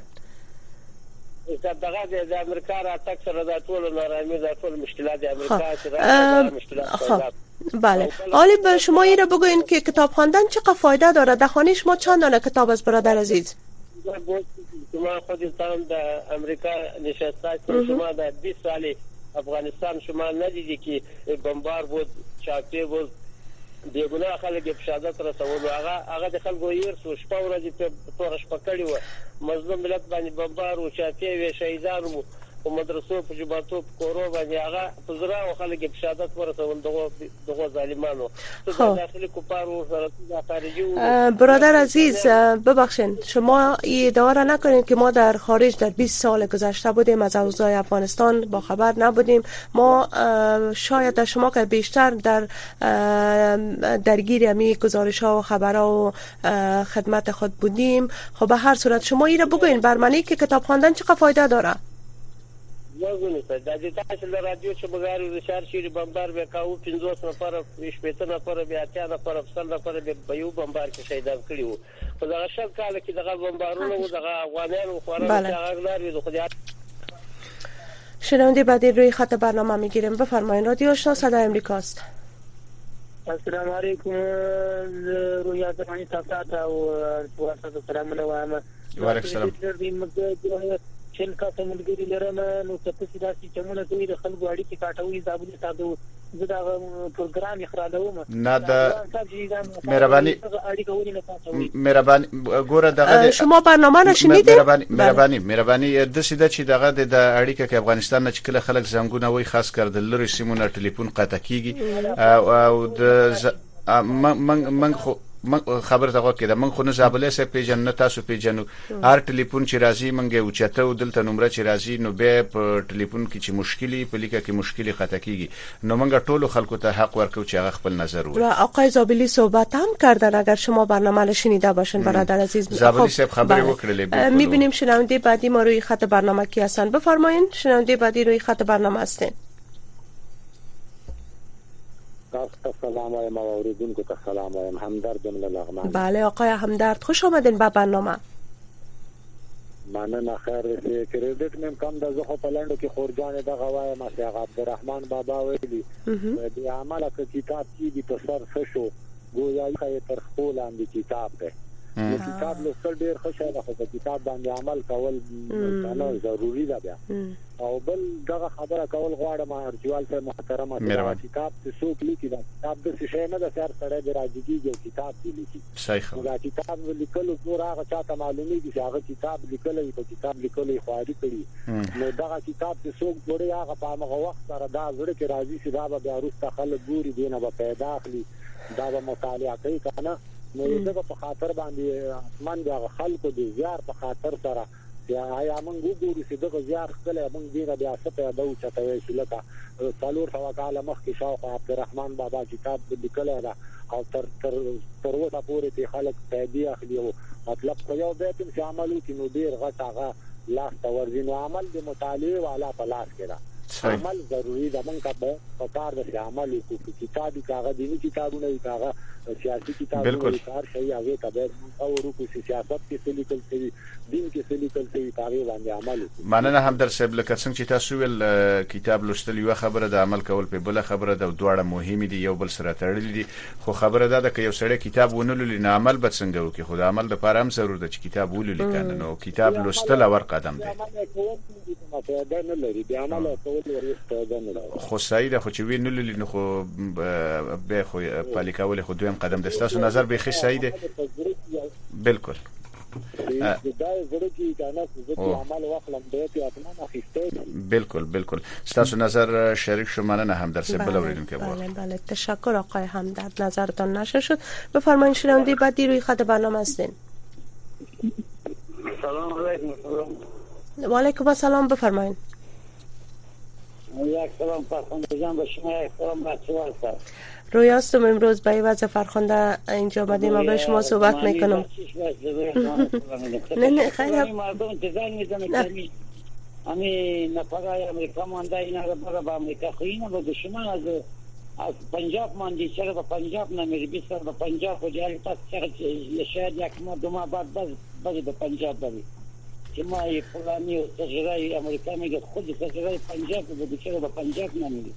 دغه د امریکا را تک سره د ټول نارامي د ټول مشکلات د امریکا سره مشکلات. بله حالی به شما ایره بگوین که کتاب خواندن چقدر فایده داره؟ در خانه شما چند دانه کتاب از برادر عزیز؟ شما خودتان د امریکا نشسته شما د بیست سال افغانستان شما ندیدی که بمبار بود چاپی بود دیګونه خلک په شهادت رسولو هغه هغه د خلکو یې سو شپه ورځې په تورش پکړی و مظلوم ملت باندې بمبار او چاپی وی شهیدان وو په مدرسو په جباتو په کورو باندې هغه په زرا او خلک په شهادت ورسول دغه دغه ظالمانو څه داخلي کوپارو سره د خارجي. برادر عزیز ببخشید شما این ادعا را نکنید که ما در خارج در بیست سال گذشته بودیم از اوضاع افغانستان با خبر نبودیم. ما شاید در شما که بیشتر در درگیر امی گزارش ها و خبرها و خدمت خود بودیم. خب به هر صورت شما این را بگوین بر منی که کتاب خواندن چقدر فایده داره؟ وګورئ دا د تاسو له رادیو چې بغیر د شهر شيري بمبار وکاو پنځوس نفر شپږ نفر بیا اتیا نفر افسر نفر به یو بمبار کې شهیدان کړي وو. په دغه شل کال کې دغه بمبارونه و دغه افغانانو خوراک هغه لري خو دې. شنونده بعدی روی خط برنامه میگیریم. بفرمایید رادیو آشنا صدای امریکاست. السلام علیکم روی ازمانی تاسات او واسطه سلام علیکم. و علیکم السلام. چل کا سمندګری لرم نو تاسو داسې چمونه دوی د خلکو اړیکې کاټوي زابلی تاسو زدا پروګرام خرادوم نه دا مهرباني مهرباني ګوره دغه شما برنامه را شنیدید؟ مهرباني مهرباني مهرباني د سیده چې دغه د اړیکه کې افغانستان نه چې کله خلک زنګونه وای خاص کړ د لری سیمونه ټلیفون قطع کیږي او د من من خو خبر ته وکړه من خو نه زابلې سه پیجن نه تاسو پیجنو هر ټلیفون چې راځي منګه او چته او دلته نمبر چې راځي نو به په ټلیفون کې چې مشکلي په لیکه کې مشکلي خطا کیږي نو منګه ټولو خلکو ته حق ورکو چې هغه خپل نظر وایي. آقای زابلی صحبت هم کردن اگر شما برنامه را شنیده باشین برادر عزیز. زابلی صاحب خبری وکړلې. میبینیم شنونده بعدی ما روی خط برنامه کی هستن. بفرمایید شنونده بعدی روی خط برنامه هستین. سلام علیکم اوریدونکو ته سلام علیکم همدرد من لغمان. بله آقای همدرد خوش آمدین به برنامه. مننه خیر دې کریډټ مې کم د زخه په لاندو کې خورجان د غوای ما سي عبدالرحمن بابا ویلي د عمله کې کتاب کې د سر خشو ګویا یې تر خپل اندې کتاب ده نو کتاب لوستل ډیر خوشاله ده خو کتاب باندې عمل کول نه ضروری ده بیا او بل دغه خبره کول غواړم ارجوال ته محترمه دا کتاب څه څوک لیکي دا کتاب د څه نه ده سر سره د راځي یو کتاب دی لیکي صحیح دا کتاب لیکلو نور هغه چاته معلومیږي چې هغه کتاب لیکلې په کتاب لیکلې خواري کړي نو دا کتاب څه څوک جوړي هغه په هغه وخت سره دا زړه کې راځي چې دا به وروسته خلک ګوري دینه به پیدا اخلي دا به مطالعه کوي کنه نو دغه په خاطر باندې من د خلکو د زیار په خاطر سره یا یا موږ وګورو چې دغه زیار خپل موږ دیغه بیا څه پیدا او چته وي چې لکه څلور سوه کاله مخکې شاوخ عبدالرحمن بابا کتاب لیکلی ده او تر تر تر اوسه پورې چې خلک پیدا اخلي او مطلب خو یو بیت چې عمل وکړي نو ډېر غټ هغه لاس ته ورځي نو عمل د مطالعې والا په لاس کې ده عمل ضروری ده موږ په کار د عمل وکړو کتابي کاغذ دیني کتابونه وي کاغذ سیاسي کتابونه کار شي هغه کبه او ورکو سیاست کې څه لیکل شوی دین کې څه لیکل شوی هغه باندې عمل وکړو مننه همدر صاحب لکه څنګه چې تاسو ول کتاب لوستل یو خبره د عمل کول په بل خبره د دواړه مهم دي یو بل سره تړلي دي خو خبره ده چې یو سړی کتاب ونلولي نه عمل به څنګه وکړي خو د عمل لپاره هم ضرور ده چې کتاب ولولي کنه نو کتاب لوستل اور قدم دی خو صحیح ده خو چې وینولي نو خو به خو پالیکاول خو دویم قدم ده تاسو نظر به خې صحیح ده بالکل بالکل بالکل تاسو نظر شریک شو مننه همدرد صاحب بل اوریدونکو بله بله تشکر آقای همدرد نظرتان نشر شد بفرمایید شنونده بعدی روی خط برنامه هستین سلام علیکم و علیکم السلام بفرمایید یک سلام فرخنده جان به شما یک سلام بچه‌ها هستم روی هستم امروز به وضع فرخنده اینجا آمدیم و به شما صحبت میکنم نه نه خیلی مردم انتظار میزنه که امی نفرای امریکا مانده اینا رو برای با امریکا خوینه با دشمن از از پنجاب ماندی چرا با پنجاب نمیری بیست سال با پنجاب و جایی پس چرا شاید یک ماه دو ماه بعد باز باز به پنجاب بری که ما فلانی و سجرای امریکا میگه خود سجرای پنجاب بود چرا با پنجاب نمیری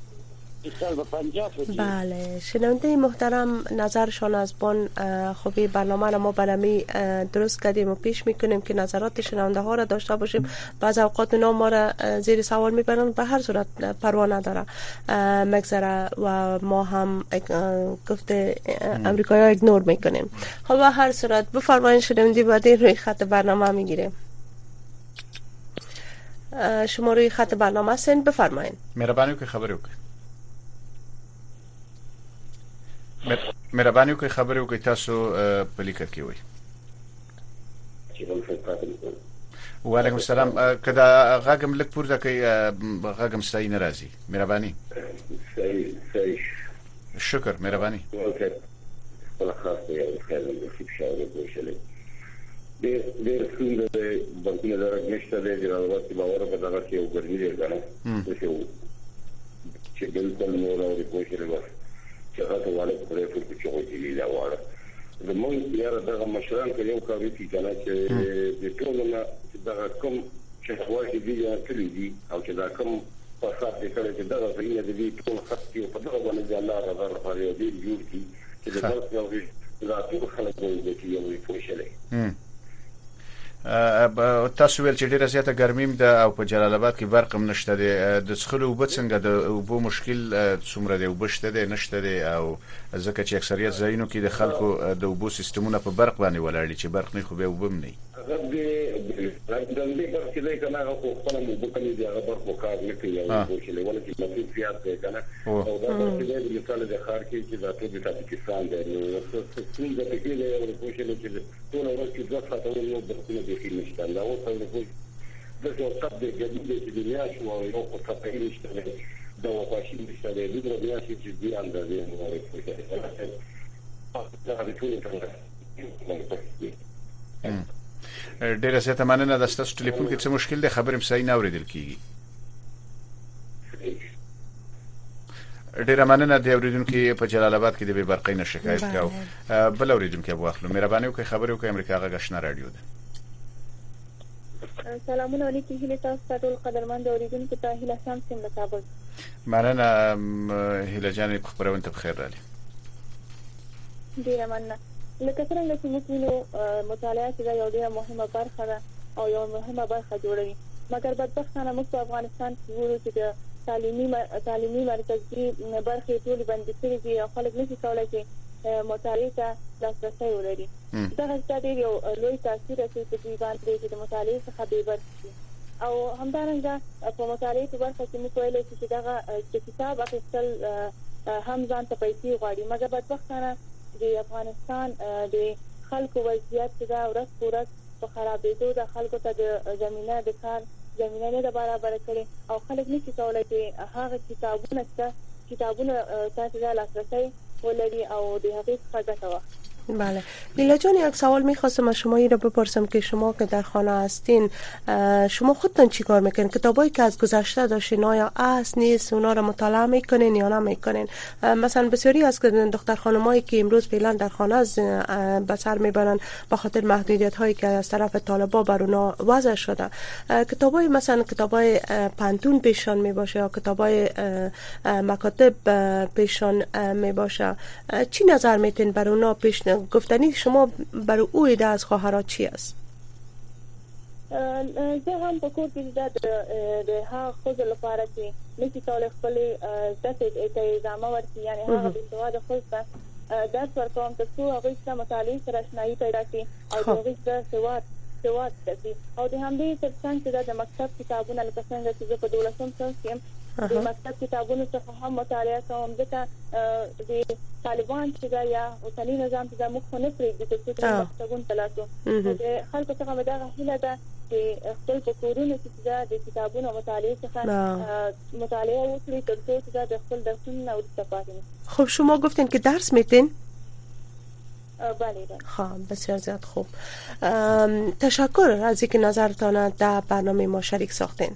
بله شنونده محترم نظرشان از بان خوبی برنامه را ما برمی درست کردیم و پیش میکنیم که نظرات شنونده ها را داشته باشیم بعض اوقات اونا ما را زیر سوال میبرن به هر صورت پروا نداره مگذره و ما هم گفته امریکایی ها اگنور میکنیم خب به هر صورت بفرمایید شنونده بعدی روی خط برنامه میگیریم شما روی خط برنامه هستین بفرمایید مهربانی که خبری وکړئ مهرباني وکړئ خبرې وکړئ تاسو په لیکل کې وي وعلیکم السلام کدا غاګم لک پورته کوي غاګم صحیح ناراضي مهرباني صحیح صحیح شکر مهرباني ولا خاصه يا خير في شاور بوشلي ډېر ډېر څنګه بلکې دا راځي چې د راوځي باور په دغه کې وګورئ دی کنه چې بالکل نور او بوشلي وایي چې هغه والے پرې په کې وځي دا واره د مونږ بیا دغه مشران کې یو کار کوي کنه چې د ټول نه دغه کوم چې هوا کې دی کلی دي او چې دا کوم په خاطر کې کله چې دغه ځینې د دې ټول خط کې په دغه باندې الله رضا لري دی جوړ کی چې د بل یو دا ټول خلک وایي چې یو پوښلې تاسو ول چې ډیره زیاته ګرمیم ده او په جلال آباد کې برق هم نشته ده د څخلو وب څنګه د وب مشکل څومره دی وبشته ده نشته ده او ځکه چې اکثریت ځایونو کې د خلکو د وب سیستمونه په برق باندې ولاړ دي چې برق نه خو به وب نه هغه د دې برق کې کنه هغه خپل مو بکلي دی هغه برق وکړ نه کوي او چې له ولې چې مفید زیات دی کنه او دا برق دی د مثال د خار کې چې دا ټول د پاکستان دی نو څه څنګه په کې له یو کوشش چې ټول ورځ کې دوه ساعته نو برقونه دي کې نشته دا اوس د کوم د څه تاب دی جديد چې دنیا شو او یو څه په کې نشته دا وقاشي نشته دی د دنیا چې دې اندازې نو کوي دا د ټول څه ډیره زیاته مننه د تاسو ټلیفون کې څه مشکل دی خبرم صحیح نه اوریدل کیږي ډیره مننه د اوریدونکو په جلال آباد کې د بې برقۍ نه شکایت کاو بل اوریدونکو په واخلو مهرباني وکړئ خبرې وکړئ امریکا غږ آشنا رادیو ده سلامونه علیکم هیله تاسو ټول قدرمن اوریدونکو ته هیله شم سم له کابل. مننه هیله جان په خبرونه ته بخیر رالی. ډیره مننه. لکه څنګه چې موږ وینو مطالعه چې یو ډیره مهمه برخه ده او یو مهمه برخه جوړوي، مګر بدبختانه موږ په افغانستان کې وګورو چې د تعلیمي تعلیمي مرکزي برخې ټول بندي کړي دي او خلک نشي کولای چې مطالعه ته لاسرسی ولري. دا هڅه ډېر یو لوی تاثیر کوي په دوی باندې چې د مطالعې څخه بې برخې شي. او همدارنګه په مطالعې په برخه کې موږ ویلای شو چې دا کتاب اخیستل هم ځان ته پیسې غواړي، مګر بدبختانه د افغانستان د خلکو وضعیت دا ورځ په ورځ په خرابېدو د خلکو ته د زمينه د کار زمينه نه برابر کړي او خلک نشي کولای چې هغه کتابونه چې کتابونه تاسو ته لاسرسی ولري او د هغې څخه ګټه واخلي. بله لیلا جان، یک سوال میخواستم از شما این رو بپرسم که شما که در خانه هستین شما خودتون چی کار میکنین؟ کتابایی که از گذشته داشتین آیا اصل نیست اونا رو مطالعه میکنین یا نمیکنین؟ مثلا بسیاری از دختر خانمایی که امروز فعلا در خانه به سر میبرن به خاطر محدودیت هایی که از طرف طالبا بر اونا وضع شده، کتابای مثلا کتابای پانتون پیشان میباشه یا کتابای مکاتب پیشان میباشه، چی نظر میتین بر اونا پیش گفتنی شما برای او ایده از خواهرات چی است؟ زه هم په کور کې د هغه ښځو لپاره چې نشي کولی خپلې زده کړې ته ادامه ورکړي، یعنې هغه بېسواده ښځو ته درس ورکوم تر څو هغوی سره مطالعې سره اشنایي پیدا کړي او د هغوی سره سواد سواد زده کړي. او د همدې تر څنګ چې دا د مکتب کتابونه لکه څنګه چې زه په دولسم صنف کې یم د مکتب کتابونو څخه هم مطالعه کوم، ځکه د طالبان چې دا یا اوسنی نظام چې دا موږ خو نه پرېږدي تر څو چې مکتبونه ته لاړ شو. د خلکو څخه مې دغه هیله ده چې خپل په کورونو کې چې دا د کتابونو مطالعې څخه مطالعه وکړي تر څو چې دا د خپل درسونو نه وروسته پاتې نه. خب شما گفتین که درس میتین؟ بله بله. خب بسیار زیاد خوب. تشکر از اینکه نظرتان در برنامه ما شریک ساختین.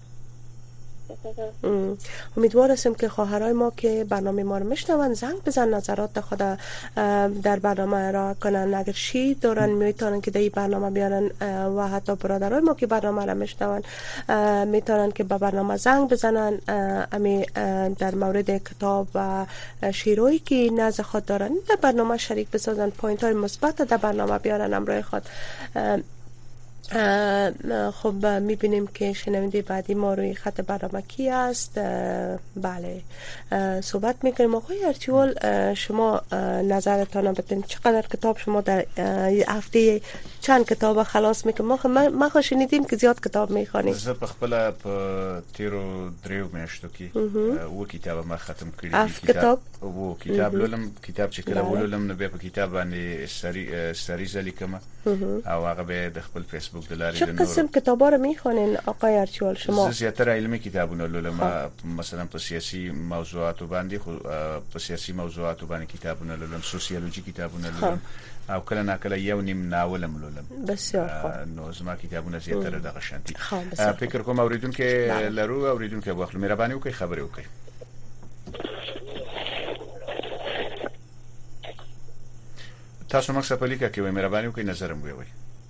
امیدوار هستم که خواهرای ما که برنامه ما رو میشنون زنگ بزن نظرات خود در برنامه را کنن، اگر چی دارن میتونن که در این برنامه بیارن و حتی برادرای ما که برنامه را میشنون میتونن که به برنامه زنگ بزنن امی در مورد کتاب و شیرویی که نزد خود دارن در برنامه شریک بسازن، پوینت های مثبت در برنامه بیارن امروی خود. خب میبینیم که شنونده بعدی ما روی خط برنامه کی است. بله صحبت میکنیم. آقای ارچیوال شما نظرتان بدین چقدر کتاب شما در هفته چند کتاب خلاص میکنیم؟ ما ما خو شنیدیم که زیاد کتاب میخوانی. زه په خپل په تیرو دریو میاشتو کې و کتاب ما ختم کړی دي. کتاب و کتاب لولم کتاب چې کله ولولم نو به په کتاب باندې سری سری زلیکم او هغه به د خپل فیسبوک دلاري چه قسم کتابا رو میخونین آقای ارچیوال شما؟ زیاتره علمی کتابونه لولم، مثلا په سیاسي موضوعاتو باندې خو په سیاسي موضوعاتو باندې کتابونه لولم، سوسیولوژي کتابونه لولم او کله نا کله یو نیم ناولم لولم. بسیار خوب. نو زما کتابونه زیاتره دغه شانتي. فکر کوم اوریدونکو لرو اوریدونکو واخلو مهرباني وکړئ خبرې وکړئ. تاسو موږ څه پلیکه کې وای مهرباني وکړئ نظرم ویوي.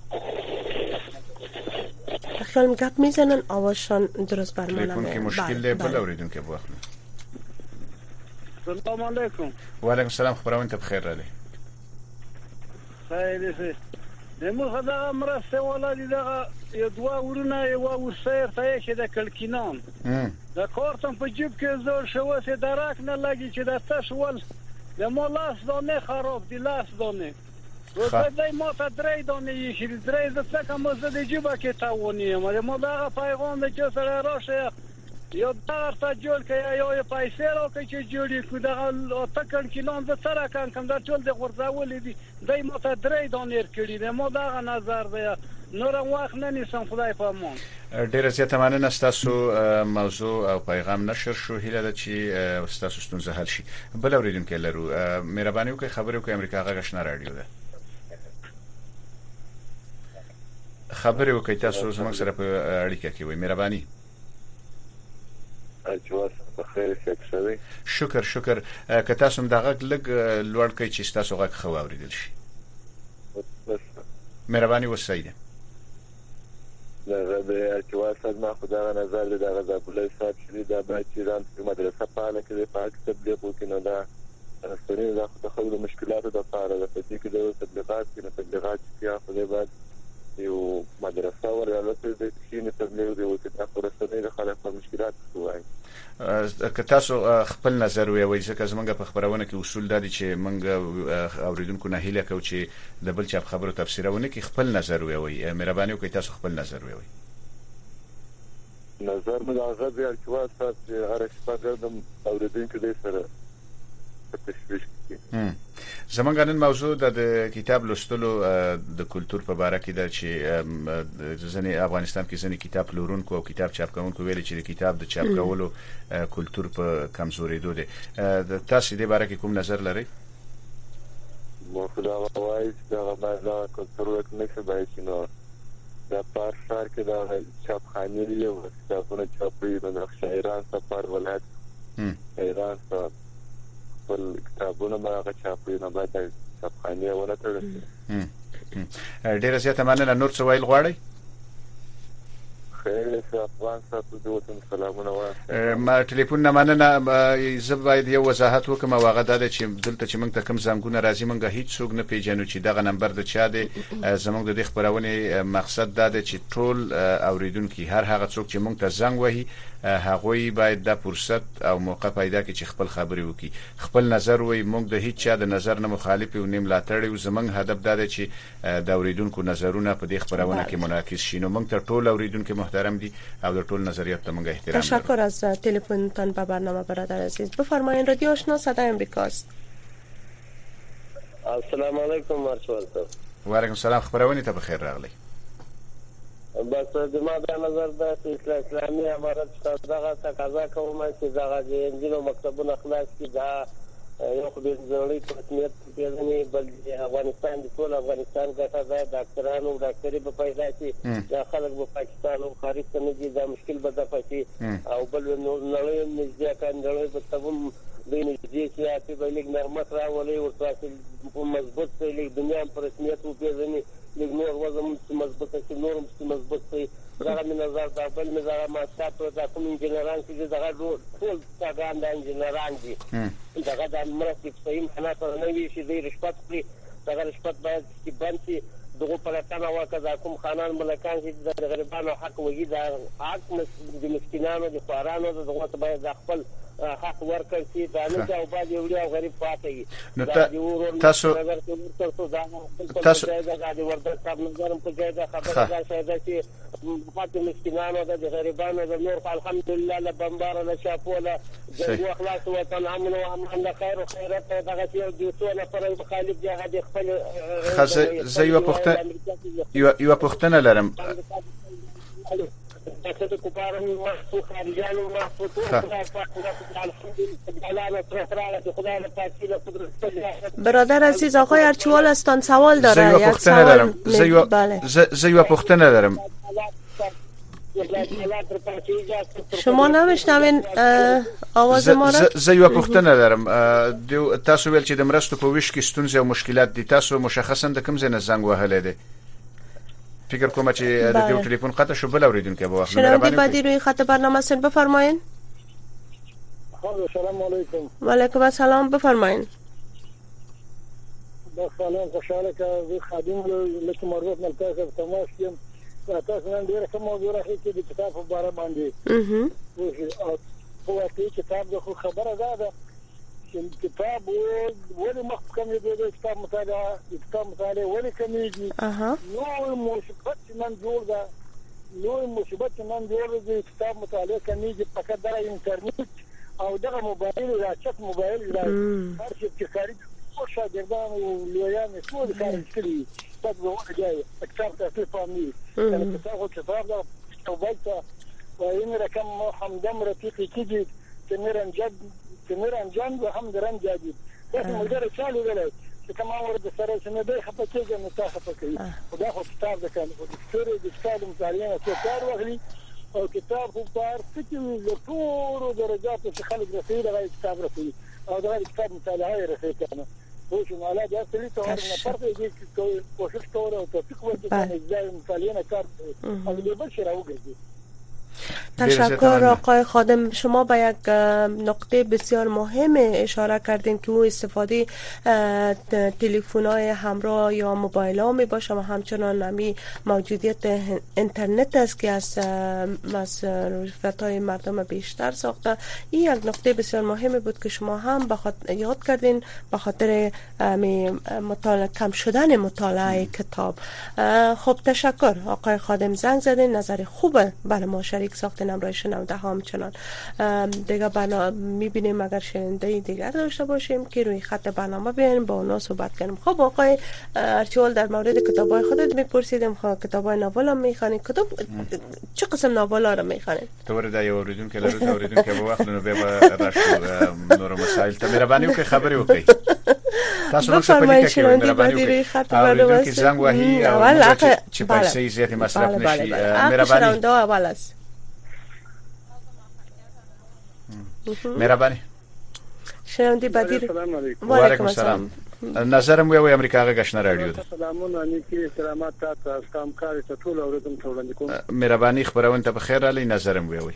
خیال گپ میزنن آوازشان درست بر من نمیاد. که مشکل ده بل اوریدونکو واخلو. سلام علیکم. و علیکم السلام، خبرونه ته بخیر رالی. خیر دې. دمو خدای مرسته ولادي دغه یو دوا ورونه یو وسیر ته چې د کلکینان دا کارتم په جیب کې زور شو چې دراک نه لګي چې د تاسو ول د مولاس دونه خراب دي لاس دونه وځي ما ته درې دونه یې شي درې د څه کوم زه د جیبه کې تاونی ما ما دا پیغام د چې سره راشه یو درته جوړ کړي یو پیسې راکړي چې جوړې کو دغه تکل کینان د سره کان کوم دا ټول د غرزاول دي دای ما ته درې دونه کړي نه ما دا نظر دی نور وخت نه نیسم خدای په امان. ډیره زیاته مننه ستاسو موضوع او پیغام نشر شو هیله ده چې ستاسو ستونزه حل شي. بل اوریدونکو لرو مهرباني وکړئ خبرې وکړئ امریکا غږ آشنا رادیو ده خبرې وکړئ تاسو زموږ سره په اړیکه کې وي مهرباني. اجواز بخیر شکر شکر شکر که تاسو هم دغه لګ لوړ کړئ چې تاسو غږ خو اوریدل شي مهرباني وسایده. دغه د چوار صد ما خدای نظر د غزا الله صاحب چې دا باید چې ځان په مدرسه فعال کړي په حق تبلیغ وکړي نو دا رسنۍ دا خو د خلکو مشکلاتو د لپاره د پدې کې د تبلیغات کې د تبلیغات چې خو دې بعد یو مدرسه ورته د کینې تبلیغ دی او چې تاسو رسنۍ د خلکو په مشکلات وایي که تاسو خپل نظر وي ځکه زمونږ په خبرونه کې اصول دادي چې مونږ اوریدونکو نه هیله کوو چې د بل چا خبرو تفسیرونه کې خپل نظر وي مهرباني وکړئ تاسو خپل نظر وي نظر مې هغه دی چې واسه چې هر شپه ګرځم اوریدونکو دې سره تشویش کوي زمونږ نن موضوع د کتاب لوستلو د کلچر په اړه کې د چې ځنې افغانستان کې ځنې کتاب لورونکو او کتاب چاپ کوونکو ویل چې د کتاب د چاپ کولو کلچر په کمزوري دوه د تاسو دې اړه کې کوم نظر لرئ مو خدای وایي چې دا باید کلچر ورکنه باید نو دا په شهر کې دا چاپخانه دی او کتابونه چاپي د شاعران سفر ولایت ایران څخه خپل کتابونه ما چاپي نه باید چاپخانه ولا تر ډیره زیاته مننه نور څه ویل غواړئ خیر افغان تاسو د وطن سلامونه وایي ما ټلیفون نه مننه زه باید یو وضاحت وکم او هغه دا چې دلته چې موږ ته کوم زنګونه راځي موږ هیڅ څوک نه پیژنو چې دغه نمبر د چا دی زموږ د دې خبرونه مقصد دا دی چې ټول اوریدونکو هر هغه څوک چې موږ ته زنګ وهي هغه باید د فرصت او موقع پیدا کړي چې خپل خبري وکړي خپل نظر وي موږ د هیڅ چا د نظر نه مخالف او نیم لاتړي او زموږ هدف دا دی چې د اوریدونکو نظرونه په دې خبرونه کې منعکس شي نو موږ ته ټول اوریدونکو محترم دي او د ټول نظریات ته موږ احترام تشکر از تلفنتان به برنامه برادر عزیز بفرمایید رادیو آشنا صدای امریکاست السلام علیکم مارشال صاحب و علیکم السلام خبرونه ته بخیر راغلی بس د ما د نظر د اسلامي امارت دغه تقاضا کوم چې دغه د انجینو مکتبونه خلاص کړي دا یو خو د ضروري ترتیب پیژنې بل افغانستان د ټول افغانستان ګټه ده ډاکټرانو ډاکټري په پیدا شي د خلک په پاکستان او خارج ته نه دي دا مشکل به د پاتې او بل نړۍ نږدې کاندړې په تبم د نږدې سیاسي بلګ نعمت راولي او تاسو مضبوط سي دنیا پر رسمیت او پیژنې نور وزن مضبوط شي نور مضبوط شي دا من نظر دا بل نظر ما تاسو دا کوم انجنيران چې دا ټول څنګه د انجنيران دي دا د مرستې په امکانات نه وي چې د رشوت پرې دا رشوت باید چې باندې دغه پلاتانه واکه کوم خانان ملکان چې د غریبانو حق وګي دا حق د مسکینانو د خوارانو دغه باید خپل حق ورکړي چې دا نه او باید یو ډیر غریب پاتې نو تاسو تاسو د ورته صاحب نظرم په ځای دا خبره ده چې فاطمه مسکینانو د غریبانو د نور الحمدلله له بمبار له شاپوله د اخلاص وطن امن او امان خیر او خیرات دغه یو د څو نفر مخالف جهاد خپل خزه زه یو پختنه یو یو پختنه لرم تاسو ته کوپارم مخ خارجانو مخ برادر عزیز آقای ارچوال استان سوال داره یک سوال زه یو پختنه دارم شما نمیشنوین آواز ما را زه یو پختنه دارم تاسو ویل چې د مرستو په ویش کې ستونزې او مشکلات دي تاسو مشخصا د کوم ځای نه زنګ وهلی دی فکر کوم چې د دې ټلیفون قطع شو بل اوریدونکو به واخلم شنوندگی بعدی روی خط برنامه سن بفرمایید السلام علیکم و علیکم السلام بفرمایید با سلام خوشحاله که خادم لکه مربوط ملکه تماس کیم تاسو نن ډیره کوم موضوع راځي چې د کتاب په اړه باندې اها او واقعي کتاب د خبره ده چې کتاب ولې مخکې د کتاب مطالعه کتاب مطالعه ولې کمیږي نو مصیبت نن جوړ ده نو مصیبت نن جوړ ده کتاب مطالعه کمیږي فقط د انټرنیټ او دغه موبایل را چت موبایل را هر څه چې خارج او شاګردان او لویان ټول کار کوي تاسو ورته کتاب ته فهمي چې تاسو کتاب دا او بلته وین رقم محمد رفیقی کیږي چې نرم جد چې نرم جان به هم درن جدي تاسو مدر چالو ویل چې کومه ورته سره چې نه دی خپه کېږي نو تاسو خپه کوي خدا خو کتاب ده کنه او د ستوري د کتاب مطالعه ته کار واخلي او کتاب خو په فکر له ټولو درجاتو چې خلک رسېږي دا کتاب رسېږي او دا کتاب مطالعه رسېږي کنه خو چې مالا دا سړي ته ورنه پرته دې کوشش کوله او توفیق ورکړي چې ځای مطالعه کار او دې بل شي راوګرځي. تشکر آقای خادم. شما به یک نقطه بسیار مهم اشاره کردین که او استفاده تلفن‌های همراه یا موبایل ها می باشه و همچنان نمی موجودیت اینترنت است که از مصرف‌های مردم بیشتر ساخته. این یک نقطه بسیار مهم بود که شما هم بخاطر یاد کردین به خاطر مطالعه کم شدن مطالعه کتاب. خب تشکر آقای خادم، زنگ زدین، نظر خوبه برای ما شریک ساختن امروز شنونده ها. همچنان دیگه برنامه میبینیم اگر شنونده دیگر داشته باشیم که روی خط برنامه بیاین با اونا صحبت کنیم. خب آقای ارچیوال در مورد کتابای خودت میپرسیدم، خب کتابای ناول هم میخوانید، کتاب چه قسم ناول ها رو میخوانید؟ تو ورده یا اوریدون که لرو اوریدون که با وقت نو به راشو نور مسائل ته مهرباني وکړئ خبرې وکړئ. تاسو نو څه پدې کې مهرباني وکړئ اوریدون کې زنګ وهي او چې پیسې زیاتې مصرف نشي. مهرباني دا اول است. مهرباني شنوندی بدیر. و علیکم السلام. نظرم وی امریکا غشنه رادیو ده. سلامونه نیکی سلامات تاسو کام کار ته ټول اوریدم ته وړاندې کوم. مهرباني خبرونه ته بخیر علي. نظرم وی وی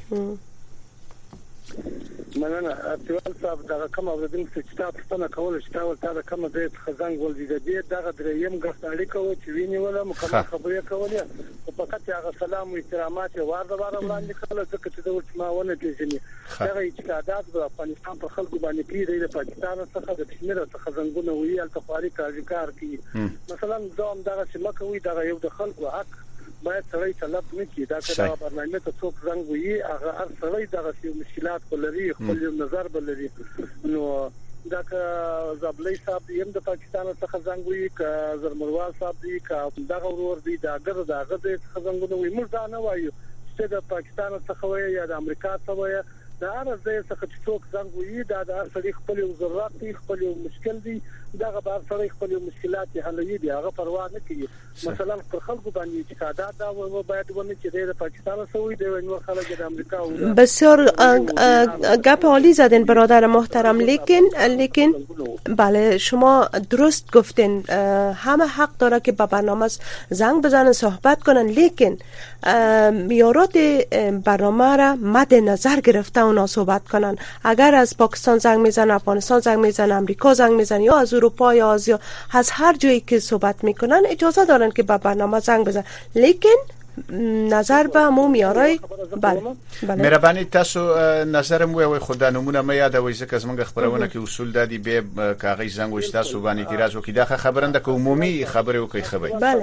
مننه. ارتوال صاحب دا کوم اوریدم چې تاسو څنګه کول چې تاسو دا کوم د خزان ګول دي د دغه دریم غفت اړیکه چې ویني ولا مکمل خبرې کولې او فقط هغه سلام او احترامات ورده واره وړاندې کړل ځکه چې د ولسماونه پیژني دغه اعتقادات د افغانستان په خلکو باندې پیری د پاکستان څخه د کشمیر څخه څنګه وی التفاری کار کوي. مثلا دوم دغه چې مکه وی دغه یو د خلکو حق باید سړی طلب نکړي. دا کله برنامه ته څوک زنګ وي هغه هر سړی دغه مشکلات ولري، خپل نظر بلري. نو دا که زبلی صاحب یم د پاکستان څخه زنګ وي، که زرمروال صاحب دی، که دغه ورور دی، دا ګر دغه د څنګه وي موږ دا نه وایو چې د پاکستان څخه وي یا د امریکا څخه وي. دا هر ځای څخه چې څوک زنګ وي دا د هر سړي خپل ضرورت دی، خپل مشکل دی، دغه بار سره خپل مشکلات حلوي دي، هغه پروا نه کوي. مثلا پر خلکو باندې اعتقادات دا و باید ونه چې د پاکستان سوی دی و نور خلک د امریکا و. بسیار گپ عالی زدین برادر محترم، لیکن لیکن بله شما درست گفتین، همه حق داره که به برنامه زنگ بزنن صحبت کنن، لیکن میارات برنامه را مد نظر گرفته اونا صحبت کنن. اگر از پاکستان زنگ میزنن، افغانستان زنگ میزنن، امریکا زنگ میزنن یا از اروپا یا آسیا، از هر جایی که صحبت میکنن اجازه دارن که به برنامه زنگ بزنن، لیکن نظر به مو میارای. بله بله مهرباني تاسو نظرم وي خدای نمونه مې یاد وي ځکه زمونږ خبرونه کې اصول دادي به کاغذ زنګ وشته تاسو باندې اعتراض وکړي. دا خبرنده که عمومي خبره وکړي خبره. بله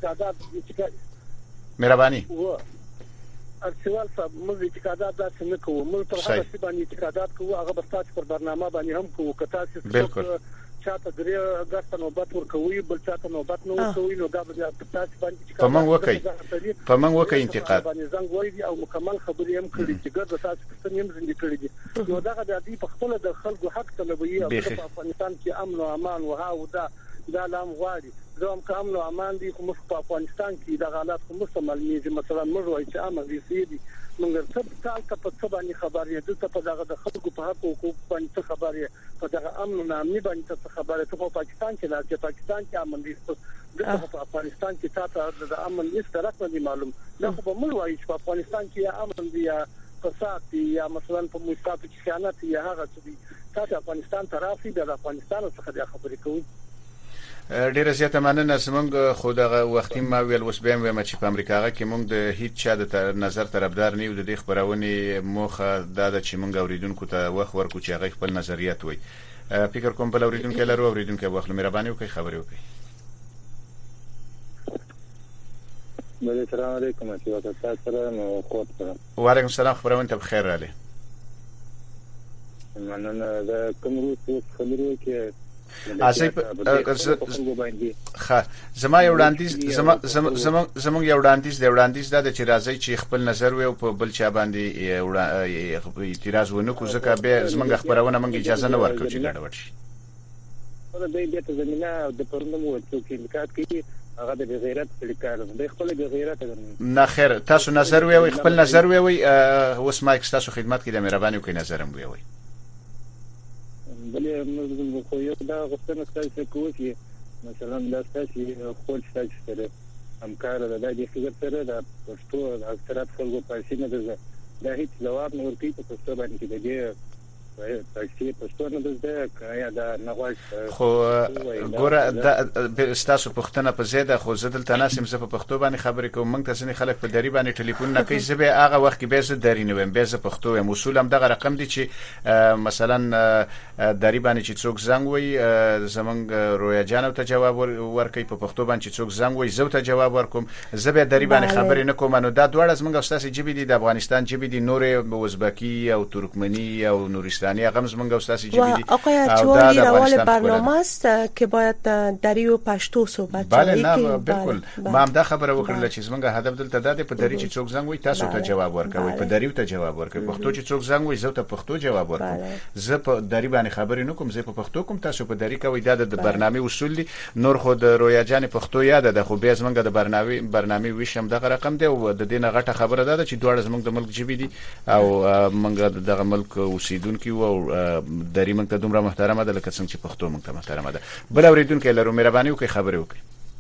مهرباني ارچوال صاحب موږ اعتقادات داسې نه کوو، موږ تر هغه څه باندې اعتقادات کوو هغه بس تاسو پر برنامه باندې هم کوو. که تاسو چاته درې اگست نوبت ورکوي بل چاته نوبت نه ورکوي نو دا به تاسو باندې په من وکي په من وکي انتقاد باندې زنګ وایي او مکمل خبرې هم کړې چې ګر تاسو څه نیم زندګي کړې دي. نو دا د دې په خپل د خلکو حق طلبوي او په افغانستان کې امن او امان او ها او دا دا لام غواړي زموږ کوم نو امان دي خو په افغانستان کې د حالات خو مستعملېږي. مثلا موږ وایو چې امن دي سيدي موږ څه کال ته په څه باندې خبرې دلته په دغه د خلکو په حق او حقوق باندې خبرې په دغه امن او امنیت باندې څه خبرې ته په پاکستان کې نه چې پاکستان کې امن دي دغه په افغانستان کې تاسو د امن هیڅ طرف نه معلوم نه خو موږ وایو چې په افغانستان کې امن دي یا فساد دي یا مثلا په مستعد کې خیانت یا هغه څه دي تاسو افغانستان طرفي د افغانستان څخه د خبرې کوي. ډیره زیاته مننه. زمونږ خو دغه وختي ما ویل اوس به هم چې په امریکا کې مونږ د هیڅ چا د نظر طرفدار نه یو. د دې خبرونه موخه دا چې مونږ اوریدونکو ته وخت ورکو چې هغه خپل نظریات وایي. فکر کوم په اوریدونکو لرو اوریدونکو وخت مهرباني وکړئ خبرې وکړئ. السلام علیکم چې وخت تاسو نو کوټ کړم. وعلیکم السلام خبرونه ته بخیر رااله. مننه دا کوم روز خبرو کې ازي خا زما یو وړاندیز زما زما زما یو وړاندیز دی وړاندیز دا چې راځي چې خپل نظر و په بل چا باندې اعتراض ونه کو ځکه به زما خبرونه مونږ اجازه نه ورکړو چې ګډوډ شي. ولې دې دې ته زمينه د پرمنو څوک انکار کوي هغه د غیرت کار دی خپل غیرت نه خیر تاسو نظر وی خپل نظر وی اوس ما تاسو خدمت کې د مهرباني کوي نظرم وی وی بلې موږ خو یو دا غوښتنه کوي چې مثلا دا ستاسو خپل ستاسو سره همکار ده د دې فکر سره د پښتو اکثریت خلکو پارسي نه ده دا هیڅ جواب نه ورکوي په پښتو باندې چې د دې پارسي پښتو نه ده کایا دا نغواش خو ګوره د ستاسو پښتنه په زیاده خو زدل تناسم زه په پښتو باندې خبرې کوم موږ ته ځنې خلک په دری باندې ټلیفون نه کوي زه به هغه وخت کې به زه دری نه ویم به زه پښتو یم اصول هم دغه رقم دي چې مثلا دری باندې چې څوک زنګ وي زمونږ رویا جان ته جواب ورکوي په پښتو باندې چې څوک زنګ وي زه ته جواب ورکوم زه به دری باندې خبرې نه کوم نو دا دواړه زمونږ استاد جبی دي د افغانستان جبی دي نور ازبکی او ترکمنی او نورستانی هغه زمونږ استاد جبی دي آقای چوالی روال برنامه است که باید دری و پښتو صحبت بله نه بالکل ما هم دا خبره وکړه چې زمونږ هدف دلته د په دری چې څوک زنګ وي تاسو ته جواب ورکوي په دری ته جواب ورکوي پښتو چې څوک زنګ وي زه ته پښتو جواب ورکوم زه په دری باندې خبرې نه کوم زه په پښتو کوم تاسو په دری کوي دا د برنامه اصول دي نور خو د رویا جان پښتو یاد ده خو به زمونږ د برنامه برنامه ویشم دغه رقم دی او د دینه غټه خبره ده چې دوړ زمونږ د ملک جبی دي او موږ دغه ملک اوسیدونکو او دری موږ ته دومره محترمه ده لکه څنګه چې پښتو موږ ته محترمه ده بل اوریدونکو لرو مهرباني وکړئ خبرې وکړئ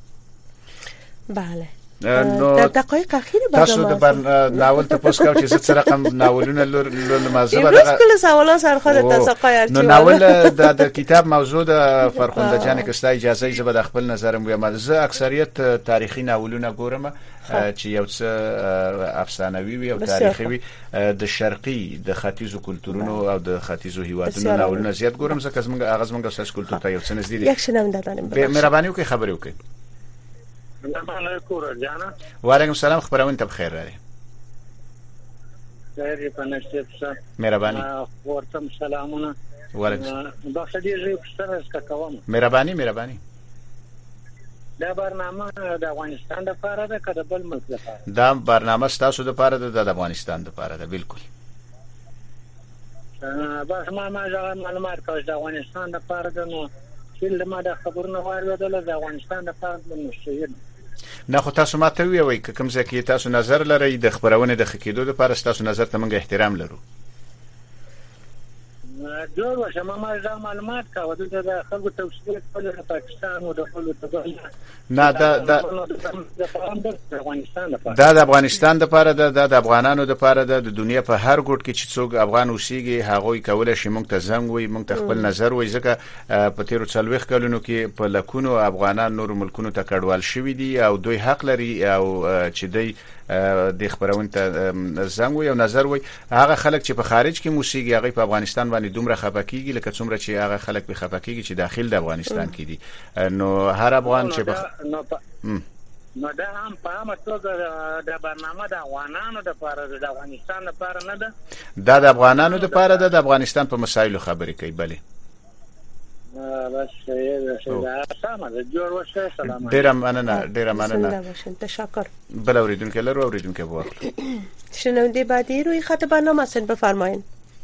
بله در دقایق اخیر تاسو د ناول ته پوس کاو چې څه رقم ناولونه لول مازه امروز کل سوالا سر خود تاسو قایل نو ناول د کتاب موضوع د فرخنده جان کستا اجازه یې زبر خپل نظرم ویم زه اکثریت تاریخي ناولونه ګورم چې یو څه افسانوي وي او تاریخي وي د شرقي د ختیځو کلتورونو او د ختیځو هیوادونو ناولونه زیات ګورم ځکه زموږ اغاز موږ ساس کلتور ته یو څه نږدې دي یک شنم دادانم مهرباني وکړئ خبرې وکړئ السلام علیکم جانا وعلیکم السلام خبرونه ته بخیر راځي خیر په نشته څه مهرباني ورته سلامونه وعلیکم دا خدای دې ستاسو کوم مهرباني مهرباني دا برنامه د افغانستان د لپاره ده کله بل ملک لپاره دا برنامه ستاسو د لپاره ده د افغانستان د لپاره ده بالکل بس ما ما معلومات کوي د افغانستان د لپاره ده نو چې ما د خبرونه واردله د افغانستان د لپاره ده مشهور نه خو تاسو ماته وی کوم ځکه تاسو نظر لرئ د خبرونه د خکېدو لپاره تاسو نظر ته موږ احترام لرو جوړ وشه ما ما معلومات کاوه د خلکو توصیه کول د پاکستان او د خلکو ته نه دا دا دا د افغانستان لپاره ده د افغانانو لپاره ده د دنیا په هر ګوټ کې چې څوک افغان اوسېږي هغه کولای شي موږ ته زنګ وي موږ ته خپل نظر وي ځکه په تیرو څلويخ کلونو کې په لکونو افغانان نور ملکونو ته کډوال شوي دي او دوی حق لري او چې دوی د خبرونه ته زنګ وي او نظر وي هغه خلک چې په خارج کې موسیقي هغه په افغانستان باندې دومره خپکیږي لکه څومره چې هغه خلک په خپکیږي چې داخل د افغانستان کې دي نو هر افغان چې نو دا هم په هغه توګه د برنامه د افغانانو د لپاره د افغانستان لپاره نه ده دا د افغانانو لپاره ده د افغانستان په مسایلو خبرې کوي بله بس یې سلام جوړ وشه سلام ډیر مننه ډیر مننه تشکر بل اوریدونکو لرو اوریدونکو واخلو شنونده بعدی روی خط برنامه هستن بفرمایید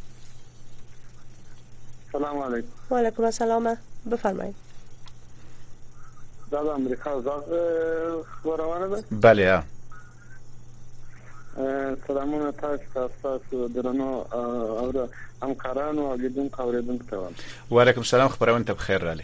سلام علیکم و علیکم السلام بفرمایید دا د امریکا زاغ خبرونه ده بله سلامونه تاسو تاسو درنو او همکارانو او لیدونکو اوریدونکو ته و علیکم السلام خبرونه ته بخیر رالی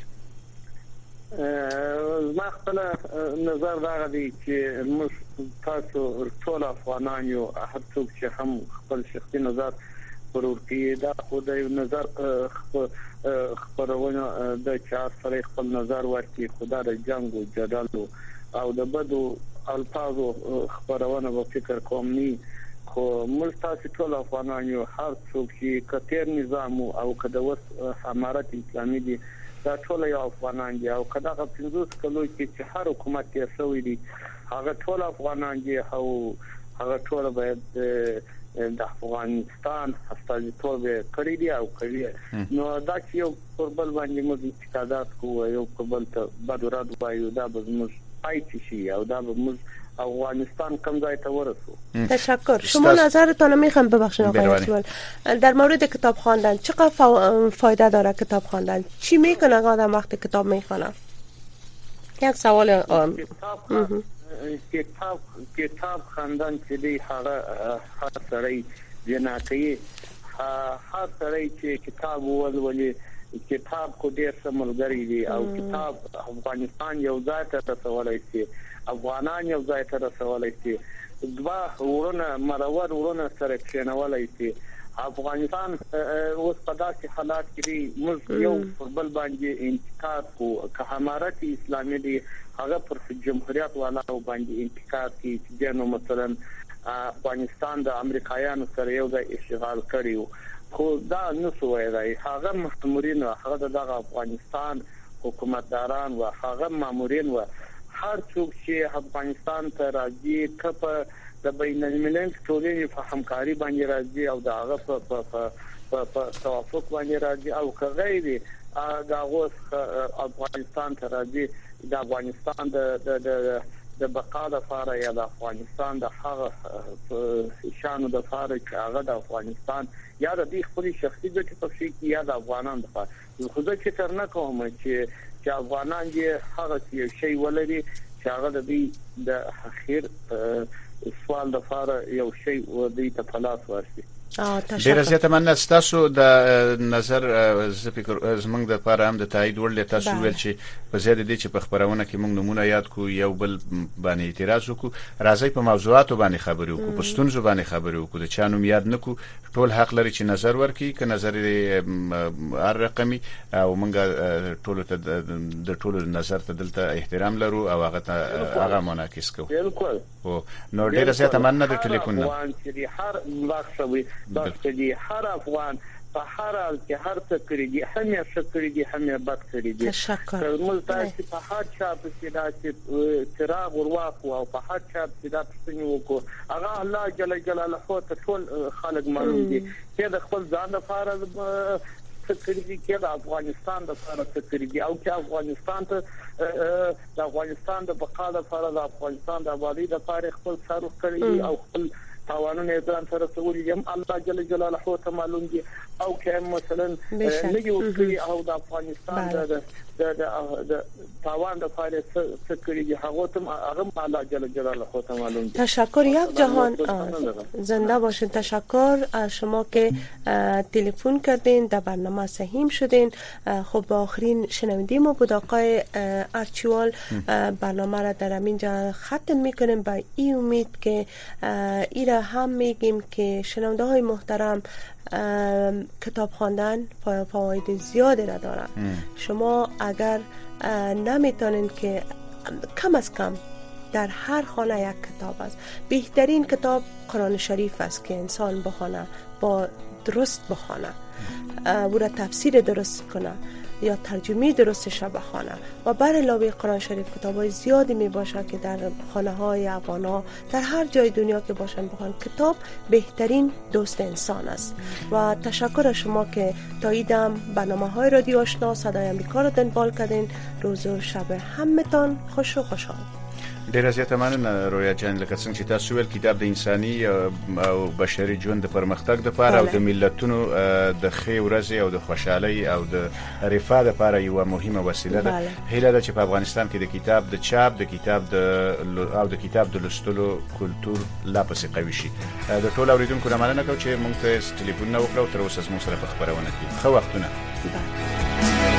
ما خپل نظر دا دی چې موږ تاسو ټول افغانان یو هر څوک چې هم خپل شخصي نظر ورورتي دا خو د نظر خبرونه د چا سره خپل نظر ورکړي خدا د جنگ او جدل او د بدو الفاظو خبرونه په فکر کوم ني خو موږ تاسو ټول افغانان یو هر څوک چې کتیر نظام او کده وس امارت اسلامي دي دا ټول یو افغانان دي او کدا غو پنځوس کلو کې چې هر حکومت یې شوې دي هغه ټول افغانان دي او هغه ټول باید د افغانستان استازیتوب کړی دی او کوي نو دا چې یو قربل باندې موږ اعتقادات کوو یو قربل ته بدراد وایو دا به موږ پایتی شي او دا به موږ افغانستان کم ځای ته ورسو. تشکر. شما نظرتون رو میخوام ببخشید آقای اکبر در مورد کتاب خواندن چقدر فا... فایده داره کتاب خواندن؟ چی میکنه آدم وقتی کتاب میخونه؟ یک سوال آم. کتاب کتاب کتاب خواندن چې دی هغه هر سړی جناتی هر سړی چې کتاب ولولي کتاب خو ډیر سملګری دی او کتاب افغانستان یو ځای ته رسولای شي افغانان یو ځای ته رسولای شي دوا ورونه مرور ورونه سره کېنولای شي افغانستان اوس په داسې حالات کې دی موږ یو بل باندې انتقاد کو که امارت اسلامي دی هغه پر جمهوریت والا باندې انتقاد کوي چې نو مثلا افغانستان د امریکایانو سره یو ځای اشغال کړیو خو دا نو سوې دی هغه مامورین هغه د افغانستان حکومتداران او هغه مامورین و هر څوک چې افغانستان ته راځي کپه د بین المللي ټولنې په همکاري باندې راځي او د هغه په په توافق باندې راځي او که غیر دا غوښ افغانستان ته راځي د افغانستان د د د بقا لپاره یا د افغانستان د هغه شانو د لپاره چې هغه د افغانستان یا د دې خپل شخصي ګټې په شي کې یا د افغانانو لپاره خو زه چې تر نه کوم چې چې افغانان یې هغه شی ولري چې هغه د دې د اخر سوال د لپاره یو شی و دې ته پلاس ورشي ډیر زیاته مننه تاسو د نظر ز فکر زمنګ د لپاره هم د تایید ورل تاسو ویل چې په زیاده دي چې په خبرونه کې موږ نمونه یاد کو یو بل باندې اعتراض وکړو راځي په موضوعاتو باندې خبرې وکړو په ستونزو باندې خبرې وکړو د چانو یاد نکو ټول حق لري چې نظر ورکړي ک نظر هر رقمي او موږ ټول ته د ټول نظر ته دلته احترام لرو او هغه هغه منعکس کوو بالکل او نو ډیر زیاته مننه د ټلیفون نه هر وخت بس دي هر افغان په هر حال کې هر څه کړی دي همیشه کړی دي همیشه بد کړی دي موږ تاسو په هر چا په سیدات چراغ ورواخو او په هر چا په سیدات څنګه وکړو هغه الله جل جلاله ته ټول خلق معلوم دي چې د خپل ځان لپاره کړی دي چې د افغانستان د لپاره کړی دي او چې افغانستان ته د افغانستان د بقا لپاره د افغانستان د آبادی لپاره خپل سر کړی دي او خپل تاوانونه ځان سره سوي یم الله جل جلاله ته معلوم دي او که مثلا نه یو کړی او د افغانستان د د د تاوان د فارغ سکري دي هغه ته هغه الله جل جلاله ته معلوم دي. تشکر یک جهان زنده باشین. تشکر از شما که تلفن کردین در برنامه سهیم شدین. خب با آخرین شنونده ما بود آقای ارچیوال برنامه را در اینجا ختم میکنیم با این امید که ایره هم میگیم که شنونده های محترم کتاب خواندن فواید زیادی را داره. شما اگر نمیتونین که کم از کم در هر خانه یک کتاب است. بهترین کتاب قرآن شریف است که انسان بخونه با درست بخونه او را تفسیر درست کنه یا ترجمه درستش را بخونه و بر علاوه قرآن شریف کتابای زیادی می باشه که در خانه های افغانا در هر جای دنیا که باشن بخوان. کتاب بهترین دوست انسان است. و تشکر از شما که تا ایدم برنامه های رادیو آشنا صدای امریکا را دنبال کردین. روز و شب همتان خوش و خوشحال. ډیر زیاته مننه رویا جان. لکه څنګه چې تاسو ویل کتاب د انساني او بشري ژوند د پرمختګ لپاره او د ملتونو د خیر ورځ او د خوشحالي او د رفاه لپاره یو مهمه وسیله ده. هیله ده چې په افغانستان کې د کتاب د چاپ د کتاب د او د کتاب د لوستلو کلتور لا پسې قوي شي. د ټول اوریدونکو نه مننه کوم چې موږ ته ټلیفون نه وکړو. تر اوسه موږ سره په خبرونه کې خو وختونه